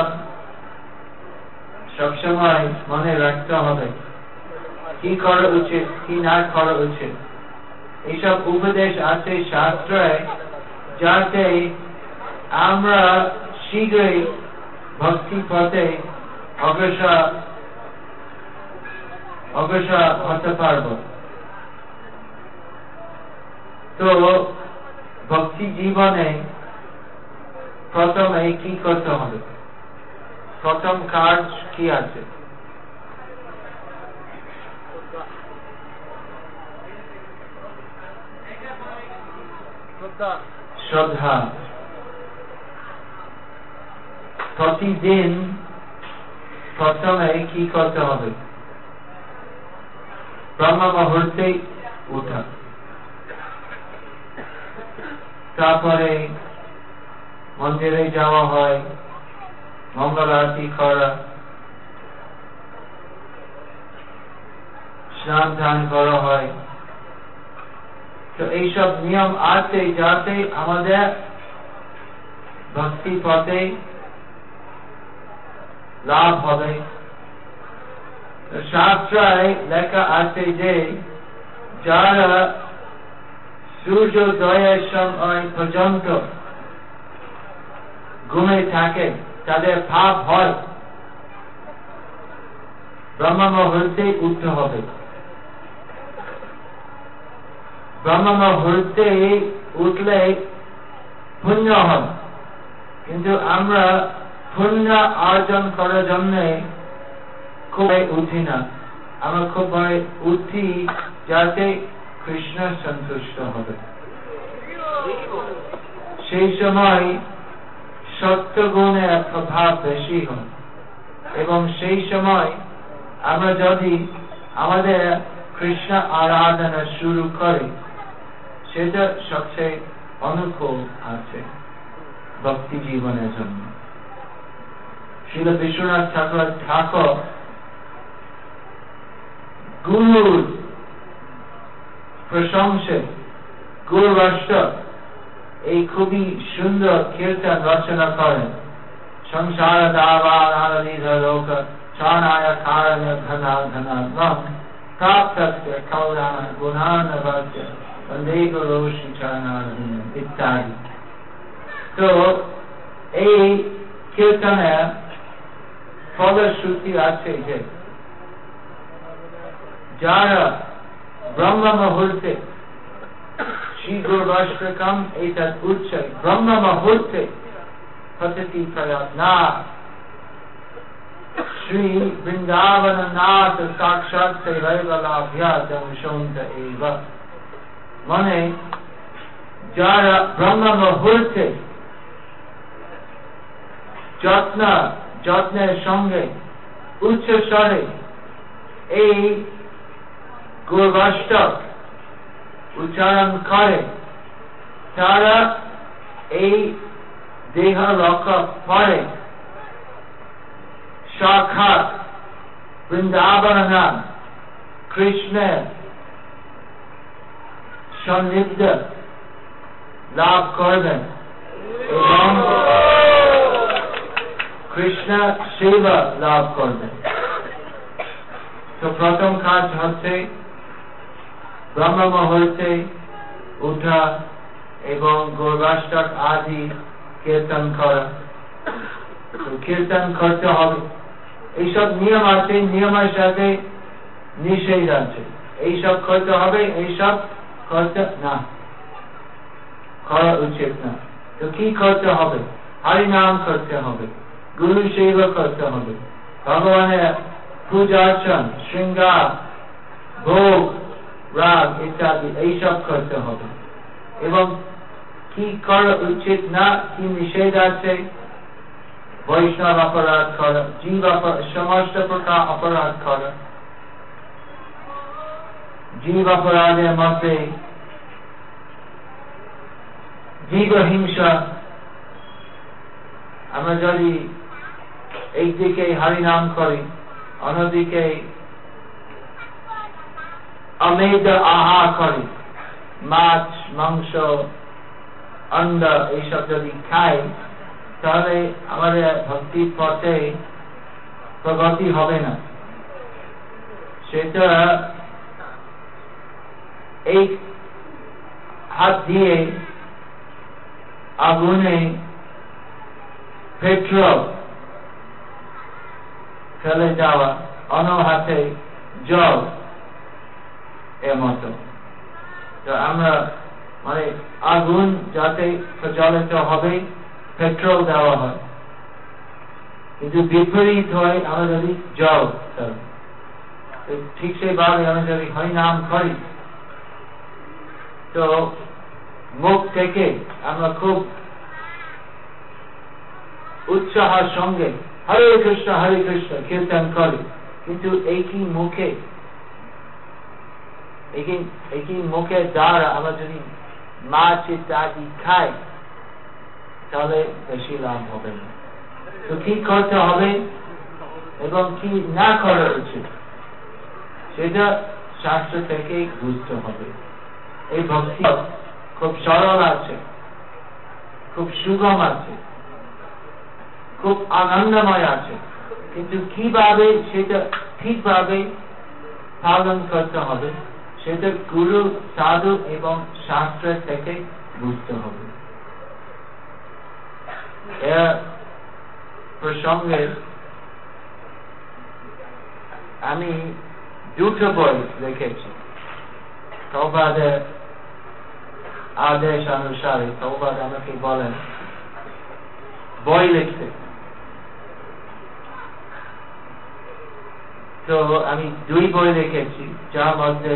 সবসময় মনে রাখতে হবে কি করা উচিত কি না করা উচিত। এইসব উপদেশ আছে শাস্ত্রে যাতে আমরা শীঘ্রই ভক্তি পথে অগ্রসর অগ্রসর হতে পারব। তো ভক্তি জীবনে প্রথমে কি করতে হবে? প্রথম কাজ কি আছে? শ্রদ্ধা। প্রতিদিন প্রথমে কি করতে হবে? ব্রহ্ম মুহূর্তে উঠা, তারপরে মন্দিরে যাওয়া হয়, মঙ্গল আরতি করা, স্নান ধান করা হয়। তো এইসব নিয়ম আছে যাতে আমাদের ভক্তি পথে লাভ হবে। শাস্ত্রে লেখা আছে যে যারা সূর্যোদয়ের সময় পর্যন্ত ঘুমে থাকে তাদের পাপ হয়, ব্রহ্ম মুহূর্তে উঠতে হবে। ব্রহ্ম মুহূর্তে উঠলে পুণ্য হয়, কিন্তু আমরা পুণ্য অর্জন করার জন্য খুব উঠি না। আমরা খুব উঠি যাতে কৃষ্ণ সন্তুষ্ট হবে। সেই সময় সত্য গুণের প্রভাব বেশি হয়, এবং সেই সময় আমরা যদি আমাদের কৃষ্ণ আরাধনা শুরু করি সেটা সবচেয়ে অনুকূল আছে ভক্তি জীবনের জন্য। শ্রীল বিশ্বনাথ ঠাকুর ঠাকুর গুরুর প্রশংসে গুরু রাষ্ট্র এই খুবই সুন্দর কীর্তন রচনা করেন। সংসার দাবার আনন্দিত লোক চানায় কারণ ঘনা ঘনা গম প্রাপ্ত কৌরান গুণান বাচ্য বন্দে গুরু শ্রী চরণারবিন্দ ইত্যাদি। তো এই কীর্তনের ফলশ্রুতি আছে যে যারা ব্রহ্ম মুহূর্তে শীঘ্রবাষ্টকম এইতৎ উচ্চৈ ব্রহ্ম মুহূর্তে পততি প্রয়াত না শ্রী বৃন্দাবন নাথ সাক্ষাৎ সেবাইবলাভ্যা জনসন্ত এব। মানে যারা ব্রহ্ম মুহূর্তে যত্ন যত্নের সঙ্গে উচ্চ স্বরে এই গৌরবাষ্টক উচ্চারণ করে, তারা এই দেহ রক্ষা করে সাক্ষাৎ বৃন্দাবন কৃষ্ণের সান্নিধ্য লাভ করবেন এবং কৃষ্ণ সেবা লাভ করবেন। তো প্রথম কাজ হচ্ছে ব্রহ্ম মুহূর্তে উঠা এবং গৌরবাষ্টক আদি কীর্তন করা। কীর্তন করতে হবে, এইসব নিয়ম আছে, নিয়মের সাথে নিষেধ আছে। এইসব করতে হবে, এইসব করতে না, করা উচিত না। তো কি করতে হবে? হরি নাম করতে হবে, গুরু সেবা করতে হবে, ভগবানের পূজা অর্চন, শৃঙ্গার, ভোগ, রাগ ইত্যাদি এইসব করতে হবে। এবং কি করা উচিত না, কি নিষেধ আছে? বৈষ্ণব অপরাধ করা, জীব সমস্ত প্রকার অপরাধ করা। জীব অপরাধের মধ্যে জীব হিংসা। আমরা যদি একদিকে হরিনাম করি, অন্যদিকে অমেধ আহার করি, মাছ মাংস অন্ন এইসব যদি খাই, তাহলে আমাদের ভক্তি পথে প্রগতি হবে না। সেটা এই হাত দিয়ে আগুনে পেট্রোল ফেলে যাওয়া, অন্য হাতে জল এর মতো। তো আমরা মানে আগুন যাতে প্রজ্বলিত হবে, পেট্রোল দেওয়া হয়, কিন্তু বিপরীত হয় আমরা যদি জল দেই। ঠিক সেইভাবে আমরা যদি হরিনাম করি, তো মুখ থেকে আমরা খুব উৎসাহের সঙ্গে হরে কৃষ্ণ হরে কৃষ্ণ কীর্তন করি, কিন্তু একই মুখে একই মুখের দ্বারা আমরা যদি মাছ ইত্যাদি খাই, তাহলে বেশি লাভ হবে না। তো কি করতে হবে এবং কি না করা উচিত, সেটা শাস্ত্র থেকে বুঝতে হবে। এই ভক্তি খুব সরল আছে, খুব সুগম আছে, খুব আনন্দময় আছে, কিন্তু কিভাবে সেটা ঠিকভাবে পালন করতে হবে সেটা গুরু সাধু এবং শাস্ত্র থেকে বুঝতে হবে। এর প্রসঙ্গে আমি দুটো বই লিখেছি। প্রভুপাদের আদেশ অনুসারে প্রভুপাদ আমাকে বলেন বই লিখতে, তো আমি দুই বই লিখেছি, যার মধ্যে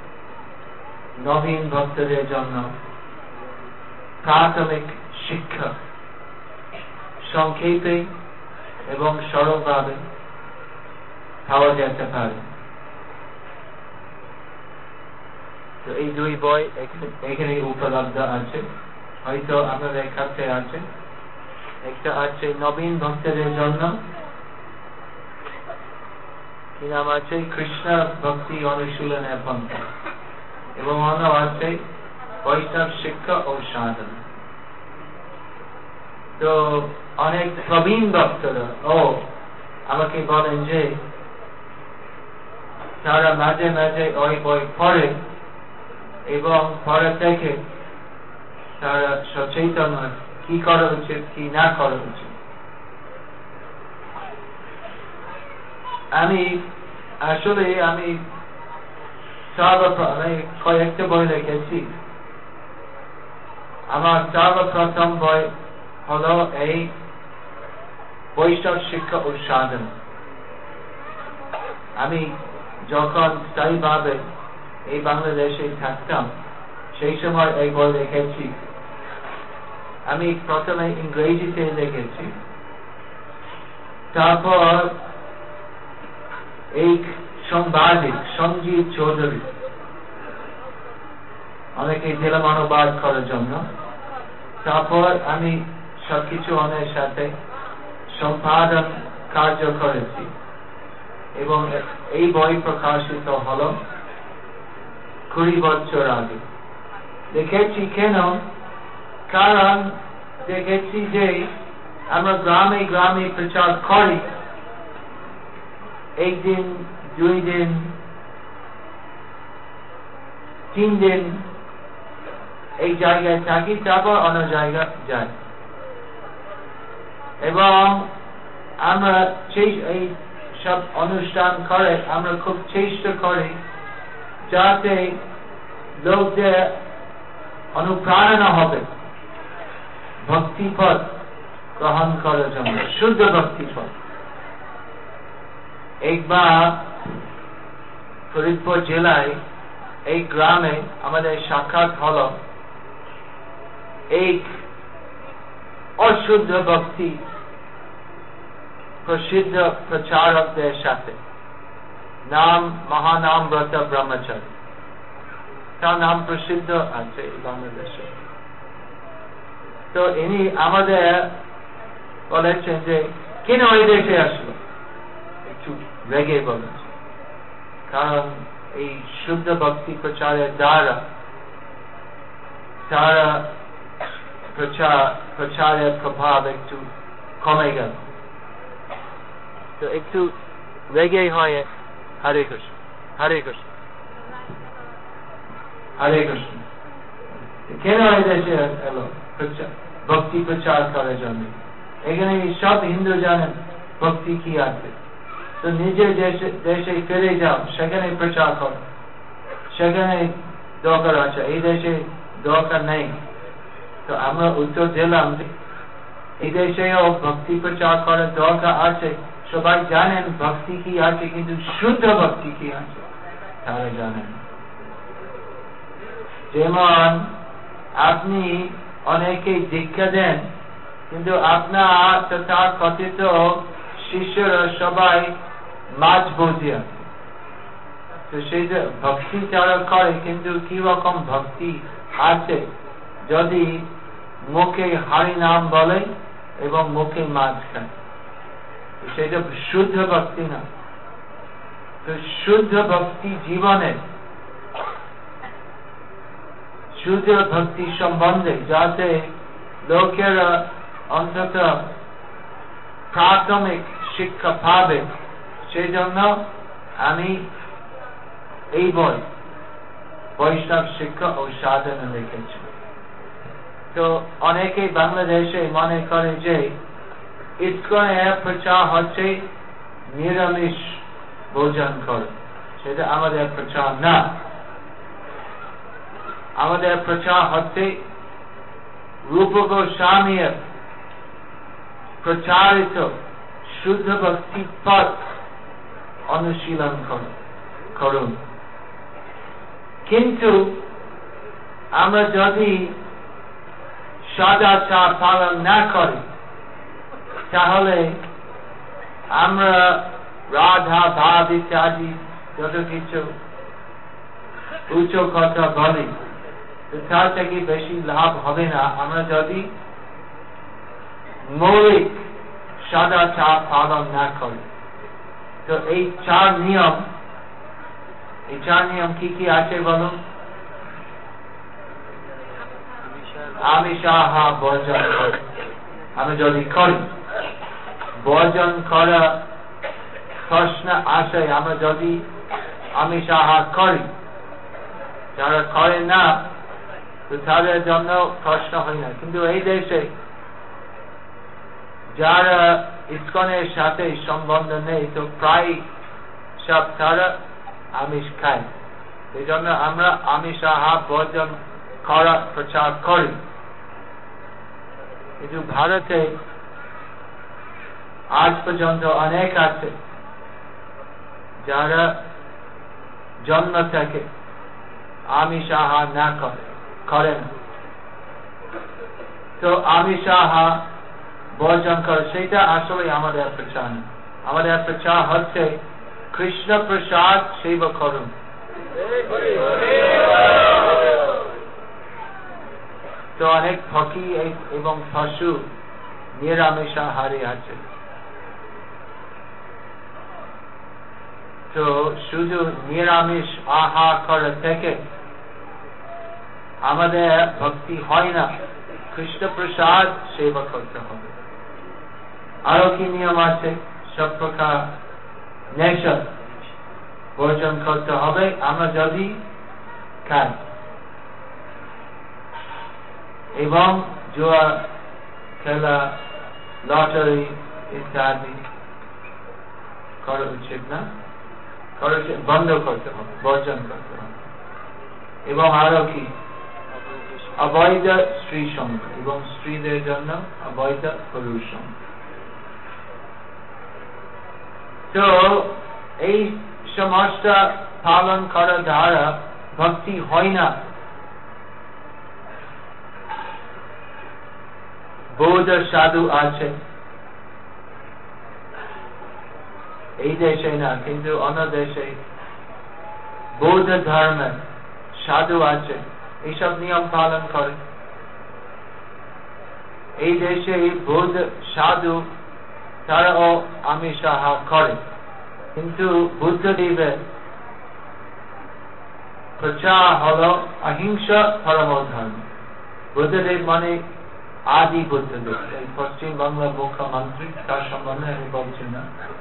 নবীন ভক্তদের জন্য প্রাথমিক শিক্ষা সংক্ষেপে এবং সরলভাবে পাওয়া যেতে পারে। তো এই দুই বই এখানে উপলব্ধ আছে, হয়তো আপনাদের কাছে আছে। একটা আছে নবীন ভক্তদের জন্য, কি নাম আছে কৃষ্ণ ভক্তি অনুশীলনের পন্থা, এবং অন্য আছে বৈষ্ণব শিক্ষা ও সাধন। তো অনেক প্রবীণ ভক্তরা ও আমাকে বলেন যে তারা মাঝে মাঝে ওই বই পড়ে এবং পড়া থেকে তারা সচেতন হয় কি করা উচিত কি না করা উচিত। আমি আসলে আমি কয়েকটা বই লিখেছি। আমার সর্বপ্রথম বই হলো এই বৈষ্ণব শিক্ষা ও সাধন। আমি যখন স্থায়ীভাবে এই বাংলাদেশে থাকতাম সেই সময় এই বই দেখেছি। আমি প্রথমে ইংরেজিতে দেখেছি, তারপর এই সাংবাদিক সঞ্জীব চৌধুরী অনেকে দিলাম অনুবাদ করার জন্য। তারপর আমি সবকিছু অনেক সাথে সম্পাদন কার্য করেছি এবং এই বই প্রকাশিত হল কুড়ি বছর আগে। দেখেছি কেন? কারণ দেখেছি যে আমরা গ্রামে গ্রামে প্রচার করি, একদিন দুই দিন তিন দিন এই জায়গায় থাকি, তারপর অন্য জায়গায় যাই এবং আমরা এই সব অনুষ্ঠান করে আমরা খুব চেষ্টা করি যাতে লোকদের অনুপ্রেরণা হবে ভক্তিপথ গ্রহণ করার জন্য, শুদ্ধ ভক্তিপথ। একবার ফরিদপুর জেলায় এই গ্রামে আমাদের সাক্ষাৎ হল এক অশুদ্ধ ভক্তি প্রসিদ্ধ প্রচারকদের সাথে, নাম মহানাম ব্রত ব্রহ্মচারী, তার নাম প্রসিদ্ধ আছে বাংলাদেশে। তো ইনি আমাদের বলেছেন যে কেন ওই দেশে আসলো, একটু রেগে বলেছে, কারণ এই শুদ্ধ ভক্তি প্রচারের দ্বারা তারা প্রচার প্রচারের প্রভাব একটু কমে গেল। তো একটু রেগে হয়ে হরে কৃষ্ণ হরে কৃষ্ণ হরে কৃষ্ণ। কেন এই দেশে এলো ভক্তি প্রচার করার জন্য? এখানে সব হিন্দু জানেন ভক্তি কি আছে, তো নিজের দেশে দেশে ফিরে যাও, সেখানে প্রচার করো, সেখানে দরকার আছে, এই দেশে দরকার নেই। তো আমরা উত্তর দিলাম এই দেশেও ভক্তি প্রচার করার দরকার আছে, সবাই জানেন ভক্তি কি আছে, কিন্তু শুদ্ধ ভক্তি কি আছে তারা জানেন। যেমন আপনি অনেকে দীক্ষা দেন, কিন্তু আপনার তথা কথিত শিষ্যরা সবাই মাছ বসিয়া, তো সেই যে ভক্তি যারা করে, কিন্তু কি রকম ভক্তি আছে যদি মুখে হরি নাম বলে এবং মুখে মাছ খায়, সেটা শুদ্ধ ভক্তি না। তো শুদ্ধ ভক্তি জীবনে, শুদ্ধ ভক্তি সম্বন্ধে যাতে লোকেরা অন্তত প্রাথমিক শিক্ষা পাবে, সেই জন্য আমি এই বই বৈষ্ণব শিক্ষা ও সাধনা লিখেছি। তো অনেকে বাংলাদেশে মনে করে যে ইসকনের প্রচার হচ্ছে নিরামিষ ভোজন করে, সেটা আমাদের প্রচার না। আমাদের প্রচার হচ্ছে রূপ গোস্বামীর প্রচারিত শুদ্ধ ভক্তি পথ অনুশীলন করুন। কিন্তু আমরা যদি সদাচার পালন না করি, তাহলে আমরা রাধা ভাব ইত্যাদি যত কিছু উচ্চ কথা বলি, তার থেকে বেশি লাভ হবে না আমরা যদি মৌলিক সদাচার পালন না করি। তো এই চার নিয়ম, এই চার নিয়ম কি কি আছে বলুন? আমিষ আহার বর্জন করি, আমি যদি করি, বর্জন করা প্রশ্ন আসে আমরা যদি আমিষ আহার করি, যারা করে না তো তাদের জন্য প্রশ্ন হয় না। কিন্তু এই দেশে যারা ইসকনের সাথে সম্বন্ধ নেই, তো প্রায় সব তারা আমিষ খায়, এই জন্য আমরা আমিষ আহার বর্জন করা প্রচার করি। কিন্তু ভারতে আজ পর্যন্ত অনেক আছে যারা জন্ম থেকে আমিষ আহার না করে করেন, তো আমিষ আহার বর্জন করে, সেটা আসলে আমাদের প্রচার না। আমাদের প্রচার হচ্ছে কৃষ্ণ প্রসাদ সেবা করুন। তো অনেক ফকি এবং পশু নিরামিষ আহারে আছে, তো শুধু নিরামিষ আহার করা থেকে আমাদের ভক্তি হয় না, কৃষ্ণ প্রসাদ সেবা করতে হবে। আরো কি নিয়ম আছে? সব প্রকার নেশা বর্জন করতে হবে আমরা যদি খাই, এবং জুয়া খেলা, লটারি ইত্যাদি করা উচিত না, বন্ধ করতে হবে, বর্জন করতে হবে। এবং আরো কি? অবৈধ স্ত্রী সঙ্গ, এবং স্ত্রীদের জন্য অবৈধ পুরুষ সঙ্গ। তো এই সমস্ত পালন করার দ্বারা ভক্তি হয় না। বৌদ্ধ সাধু আছে এই দেশে না, কিন্তু অন্য দেশে বৌদ্ধ ধর্মের সাধু আছে, এইসব নিয়ম পালন করে। এই দেশে বৌদ্ধ সাধু তারাও আমিষ আহার করে, কিন্তু বুদ্ধদেবের প্রচার হলো অহিংসা পরম ধর্ম। বুদ্ধদেব মানে আদি বুদ্ধদেব, এই পশ্চিম বাংলার মুখ্যমন্ত্রী, তার সম্বন্ধে আমি বলছি না।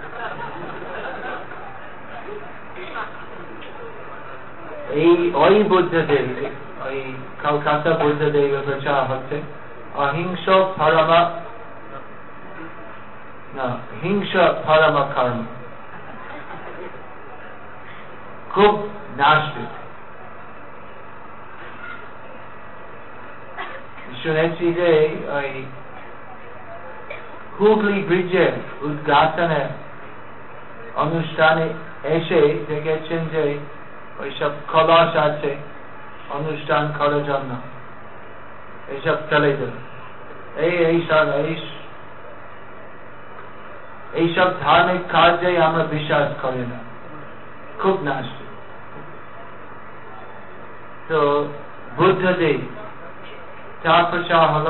এই ওই বুদ্ধদেব, ওই কলকাতা বুদ্ধদেবের প্রচার হচ্ছে অহিংস পরম না হিংসা পরম কর্ম, খুব নাস্তিক। শুনেছি যে ওই হুগলি ব্রিজের উদ্ঘাটনের অনুষ্ঠানে এসে দেখেছেন যে ওইসব খলস আছে অনুষ্ঠান করার জন্য, এইসব চলে যাবে। এই এইসব এইসব ধার্মিক কাজে আমরা বিশ্বাস করি না, খুব নাস্তিক। তো বুদ্ধদেব তার প্রচার হল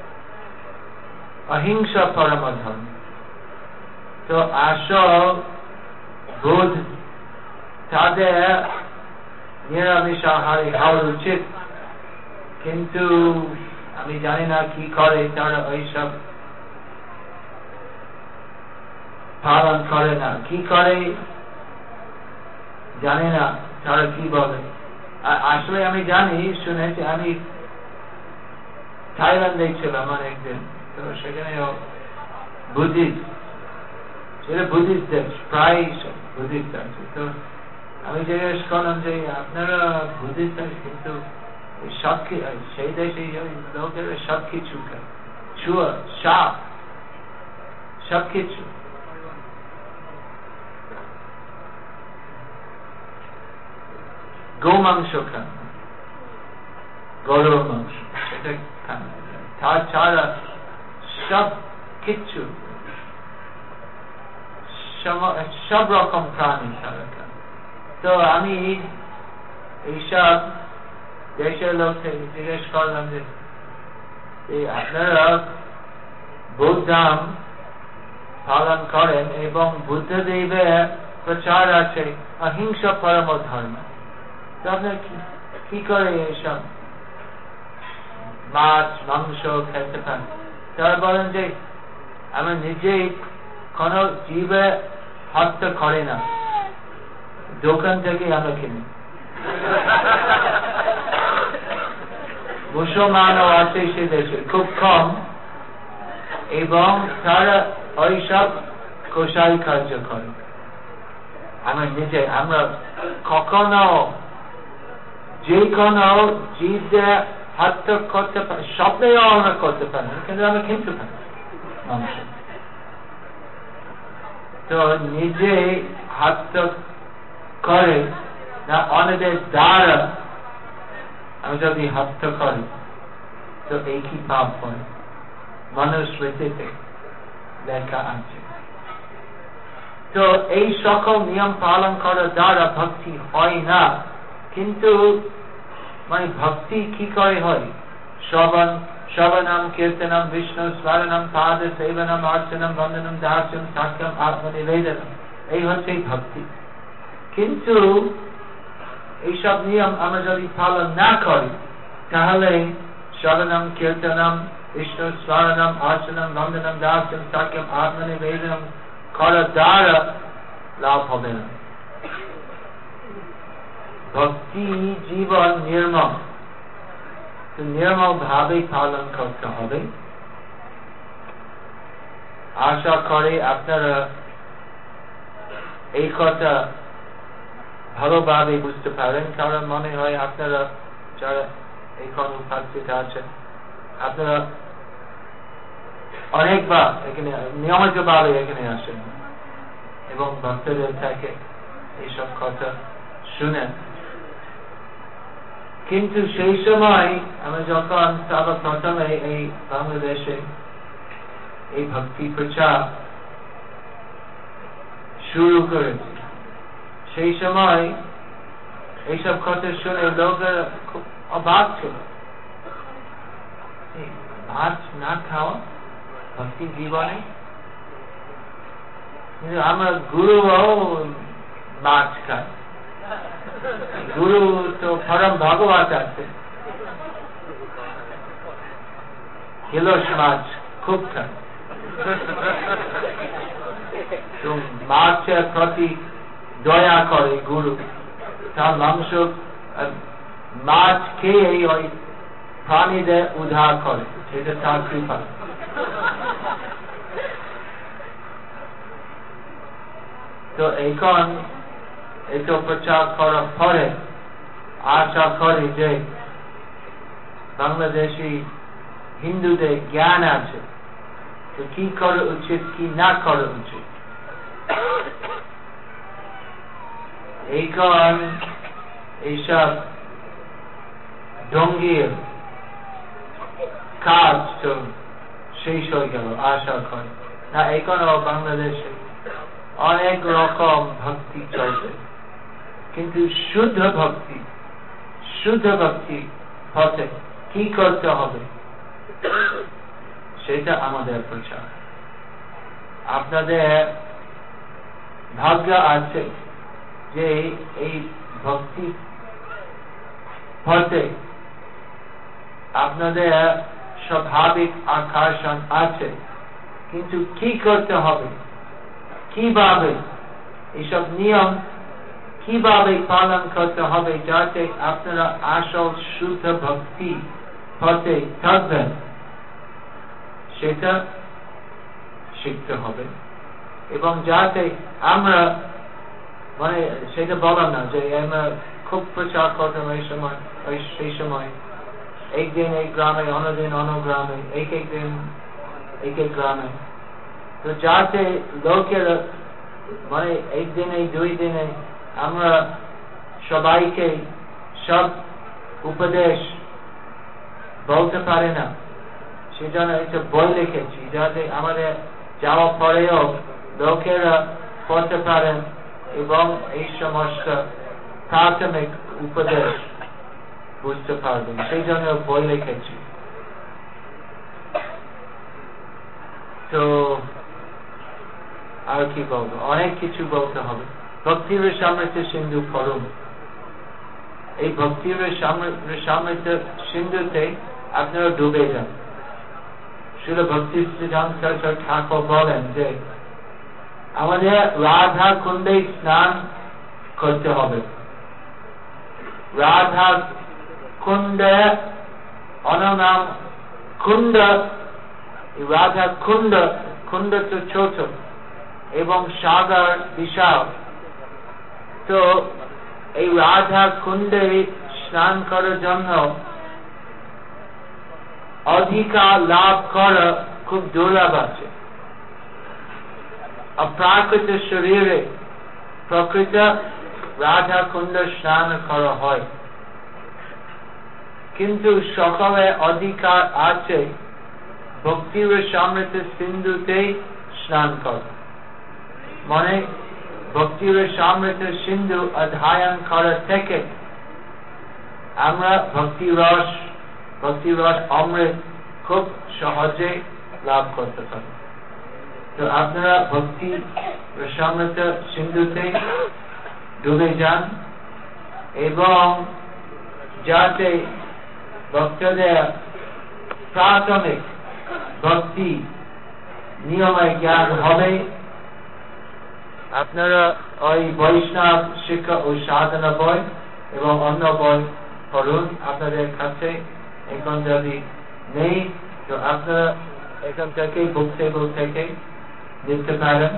অহিংসা পরম ধর্ম। তো আসল বুদ্ধ তাদের নিরামিষ আহারে হওয়া উচিত, কিন্তু আমি জানি না কি করে তারা ওইসব পালন করে না, কি করে জানি না, তারা কি বলে। আসলে আমি জানি, শুনেছি, আমি থাইল্যান্ডে ছিলাম অনেকদিন, তো সেখানে বুদ্ধিস্ট, সেটা বুদ্ধিস্ট দেশ, প্রায় বুদ্ধিস্ট আছে। তো আমি জিজ্ঞেস করলাম যে আপনারা বুদ্ধিস্ট আছে, কিন্তু সব সেই দেশে লোকেরা সব কিছু খায়, ছুয়া সাপ সব কিছু। গো মাংস খান, গরুর মাংস, সেটা খান, তাছাড়া সব কিছু সব রকম প্রাণী তারা খান। তো আমি এইসব দেশের লোক থেকে জিজ্ঞেস করলাম যে আপনারা বৌদ্ধম পালন করেন এবং বুদ্ধদেবের প্রচার আছে অহিংসা পরম ধর্ম, তো আপনার কি করে এইসব মাছ মাংস খেতে পান? তারা বলেন যে আমি নিজেই কোন জীবে হত্যা করে না, দোকান থেকে আমরা কিনি। মুসলমানও আছে সে দেশে খুব কম, এবং তারা ওইসব কষাই কার্য করে। আমরা নিজে আমরা কখনো যে কোনো জীবদের হত্যা করতে পারি, স্বপ্নেও আমরা করতে পারি, কিন্তু আমরা কিনতে পারি মাংস। তো নিজে হত্যা করে না অন্যদের দ্বারা আমি যদি হত্যা করি তো এই কি পাপ হয়? মনুস্মৃতিতে লেখা আছে। তো এই সকল নিয়ম পালন করার দ্বারা ভক্তি হয় না। কিন্তু মানে ভক্তি কি করে হয়? শ্রবণ শ্রবণম কীর্তনম বিষ্ণু স্মরণম পাদ সেবনম অর্চনম বন্দনম দাস্যম সাক্ষ্যম আত্মনিবেদনম, এই হচ্ছে ভক্তি। কিন্তু এইসব নিয়ম আমরা যদি পালন না করি তাহলে শ্রবণম কীর্তনম বিষ্ণু স্মরণম অর্চনম বন্দনম দাস্যম সাক্ষ্যম আত্মনিবেদনম করার দ্বারা লাভ হবে না। ভক্তি জীবন নির্মল, নির্মল ভাবে পালন করতে হবে। আশা করে আপনারা এই কথা ভালোভাবে বুঝতে পারেন, কারণ মনে হয় আপনারা যারা এখন উপস্থিত আছেন আপনারা অনেকবার এখানে নিয়মিত ভাবে এখানে আসেন এবং ভক্তদের থেকে এইসব কথা শুনেন। কিন্তু সেই সময় আমি যখন সর্বপ্রথমে এই বাংলাদেশে এই ভক্তি প্রচার শুরু করেছি, সেই সময় এইসব কথা শুনে লোকেরা খুব অবাক ছিল। মাছ না খাওয়া ভক্তি জীবনে? কিন্তু আমরা গুরুও মাছ খাই, গুরু তো পরম ভগবত আছে, হিলস মাছ খুব খায়। তো মাছের প্রতি দয়া করে গুরু, তার মাংস মাছ খেয়ে ওই প্রাণীদের উদ্ধার করে, সেটা তার কৃপা। তো এখন এটা প্রচার করার পরে আশা করি যে বাংলাদেশি হিন্দুদের জ্ঞান আছে তো কি করা উচিত কি না করা উচিত। এখন এইসব ডঙ্গির কাজ তো শেষ হয়ে গেল আশা করি না। এখনো বাংলাদেশে অনেক রকম ভক্তি চলছে, কিন্তু শুদ্ধ ভক্তি শুদ্ধ ভক্তি হতে কি করতে হবে সেটা আমাদের প্রচার। আপনাদের ভাগ্য আছে যে এই ভক্তি হতে আপনাদের স্বাভাবিক আকর্ষণ আছে, কিন্তু কি করতে হবে, কিভাবে এইসব নিয়ম কিভাবে পালন করতে হবে যাতে আপনারা আসল শুদ্ধ ভক্তি হতে থাকবেন সেটা শিখতে হবে। এবং যাতে আমরা মানে সেটা বলার না যে আমরা খুব প্রচার করতাম এই সময় সেই সময় একদিন এক গ্রামে অন্যদিন অন্য গ্রামে এক এক দিন এক এক গ্রামে, তো যাতে লোকেরা মানে একদিনে দুই দিনে আমরা সবাইকে সব উপদেশ বলতে পারে না, সেজন্য একটা বই লিখেছি যাতে আমাদের যাওয়া পরেও লোকেরা পড়তে পারেন এবং এই সমস্ত প্রাথমিক উপদেশ বুঝতে পারবেন, সেই জন্য বই লিখেছি। তো আর কি বলবো, অনেক কিছু বলতে হবে। ভক্তির সমৃদ্ধ সিন্ধু পড়ুন, এই ভক্তির সমৃদ্ধ সিন্ধুতে আপনারা ডুবে যান। শিল ভক্তি সিদ্ধান্ত ঠাকুর বলেন যে আমাদের রাধা কুণ্ডে স্নান করতে হবে। রাধা কুণ্ডে অননাম কুণ্ড, রাধা কুণ্ড কুণ্ড তো ছোট এবং সাগর বিশাল, তো এই রাধা কুণ্ডে স্নান করার জন্য অধিকার লাভ করা খুব দুর্লভ আছে। অপ্রাকৃত শরীরে প্রকৃত রাধা কুণ্ড স্নান করা হয়, কিন্তু সকলে অধিকার আছে ভক্তি রসামৃত সিন্ধুতে স্নান করা। মানে ভক্তি রসামৃত সিন্ধু অধ্যয়ন করা থেকে আমরা ভক্তি রস ভক্তি রস অমৃত খুব সহজে লাভ করতে পারি। তো আপনারা ভক্তি রসামৃত সিন্ধুতে ডুবে যান এবং যাতে ভক্তদের প্রাথমিক ভক্তি নিয়মে জ্ঞান হবে, আপনারা ওই বৈষ্ণব শিক্ষা ও সাধনা বই এবং অন্য বই পড়ুন। আপনাদের কাছে এখন যদি নেই তো আপনারা এখান থেকে বুক টেবিল থেকে নিতে পারেন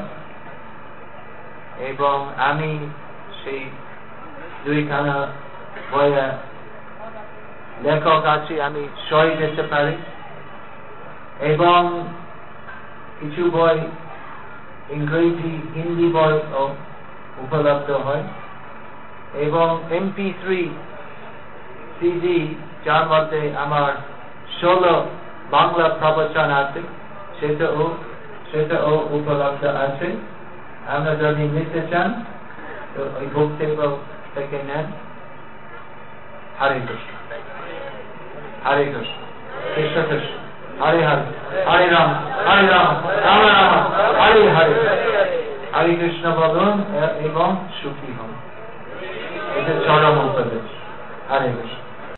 এবং আমি সেই দুইখানা বইয়ের লেখক আছি, আমি সই দিতে পারি এবং কিছু বই ইংরেজি হিন্দি বই উপলব্ধ হয় এবং এমপি থ্রি সিডি যার মধ্যে আমার ষোলো বাংলা প্রবচন আছে সেটাও সেটাও উপলব্ধ আছে। আমরা যদি নিতে চান তো ওই বুক টেবিল থেকে নেন। হরে কৃষ্ণ হরে কৃষ্ণ কৃষ্ণ কৃষ্ণ হরে হরে হরে রাম হরে রাম রাম রাম হরে হরে। হরে কৃষ্ণ বলুন এবং সুখী হন, এটা চরম উপদেশ। হরে কৃষ্ণ।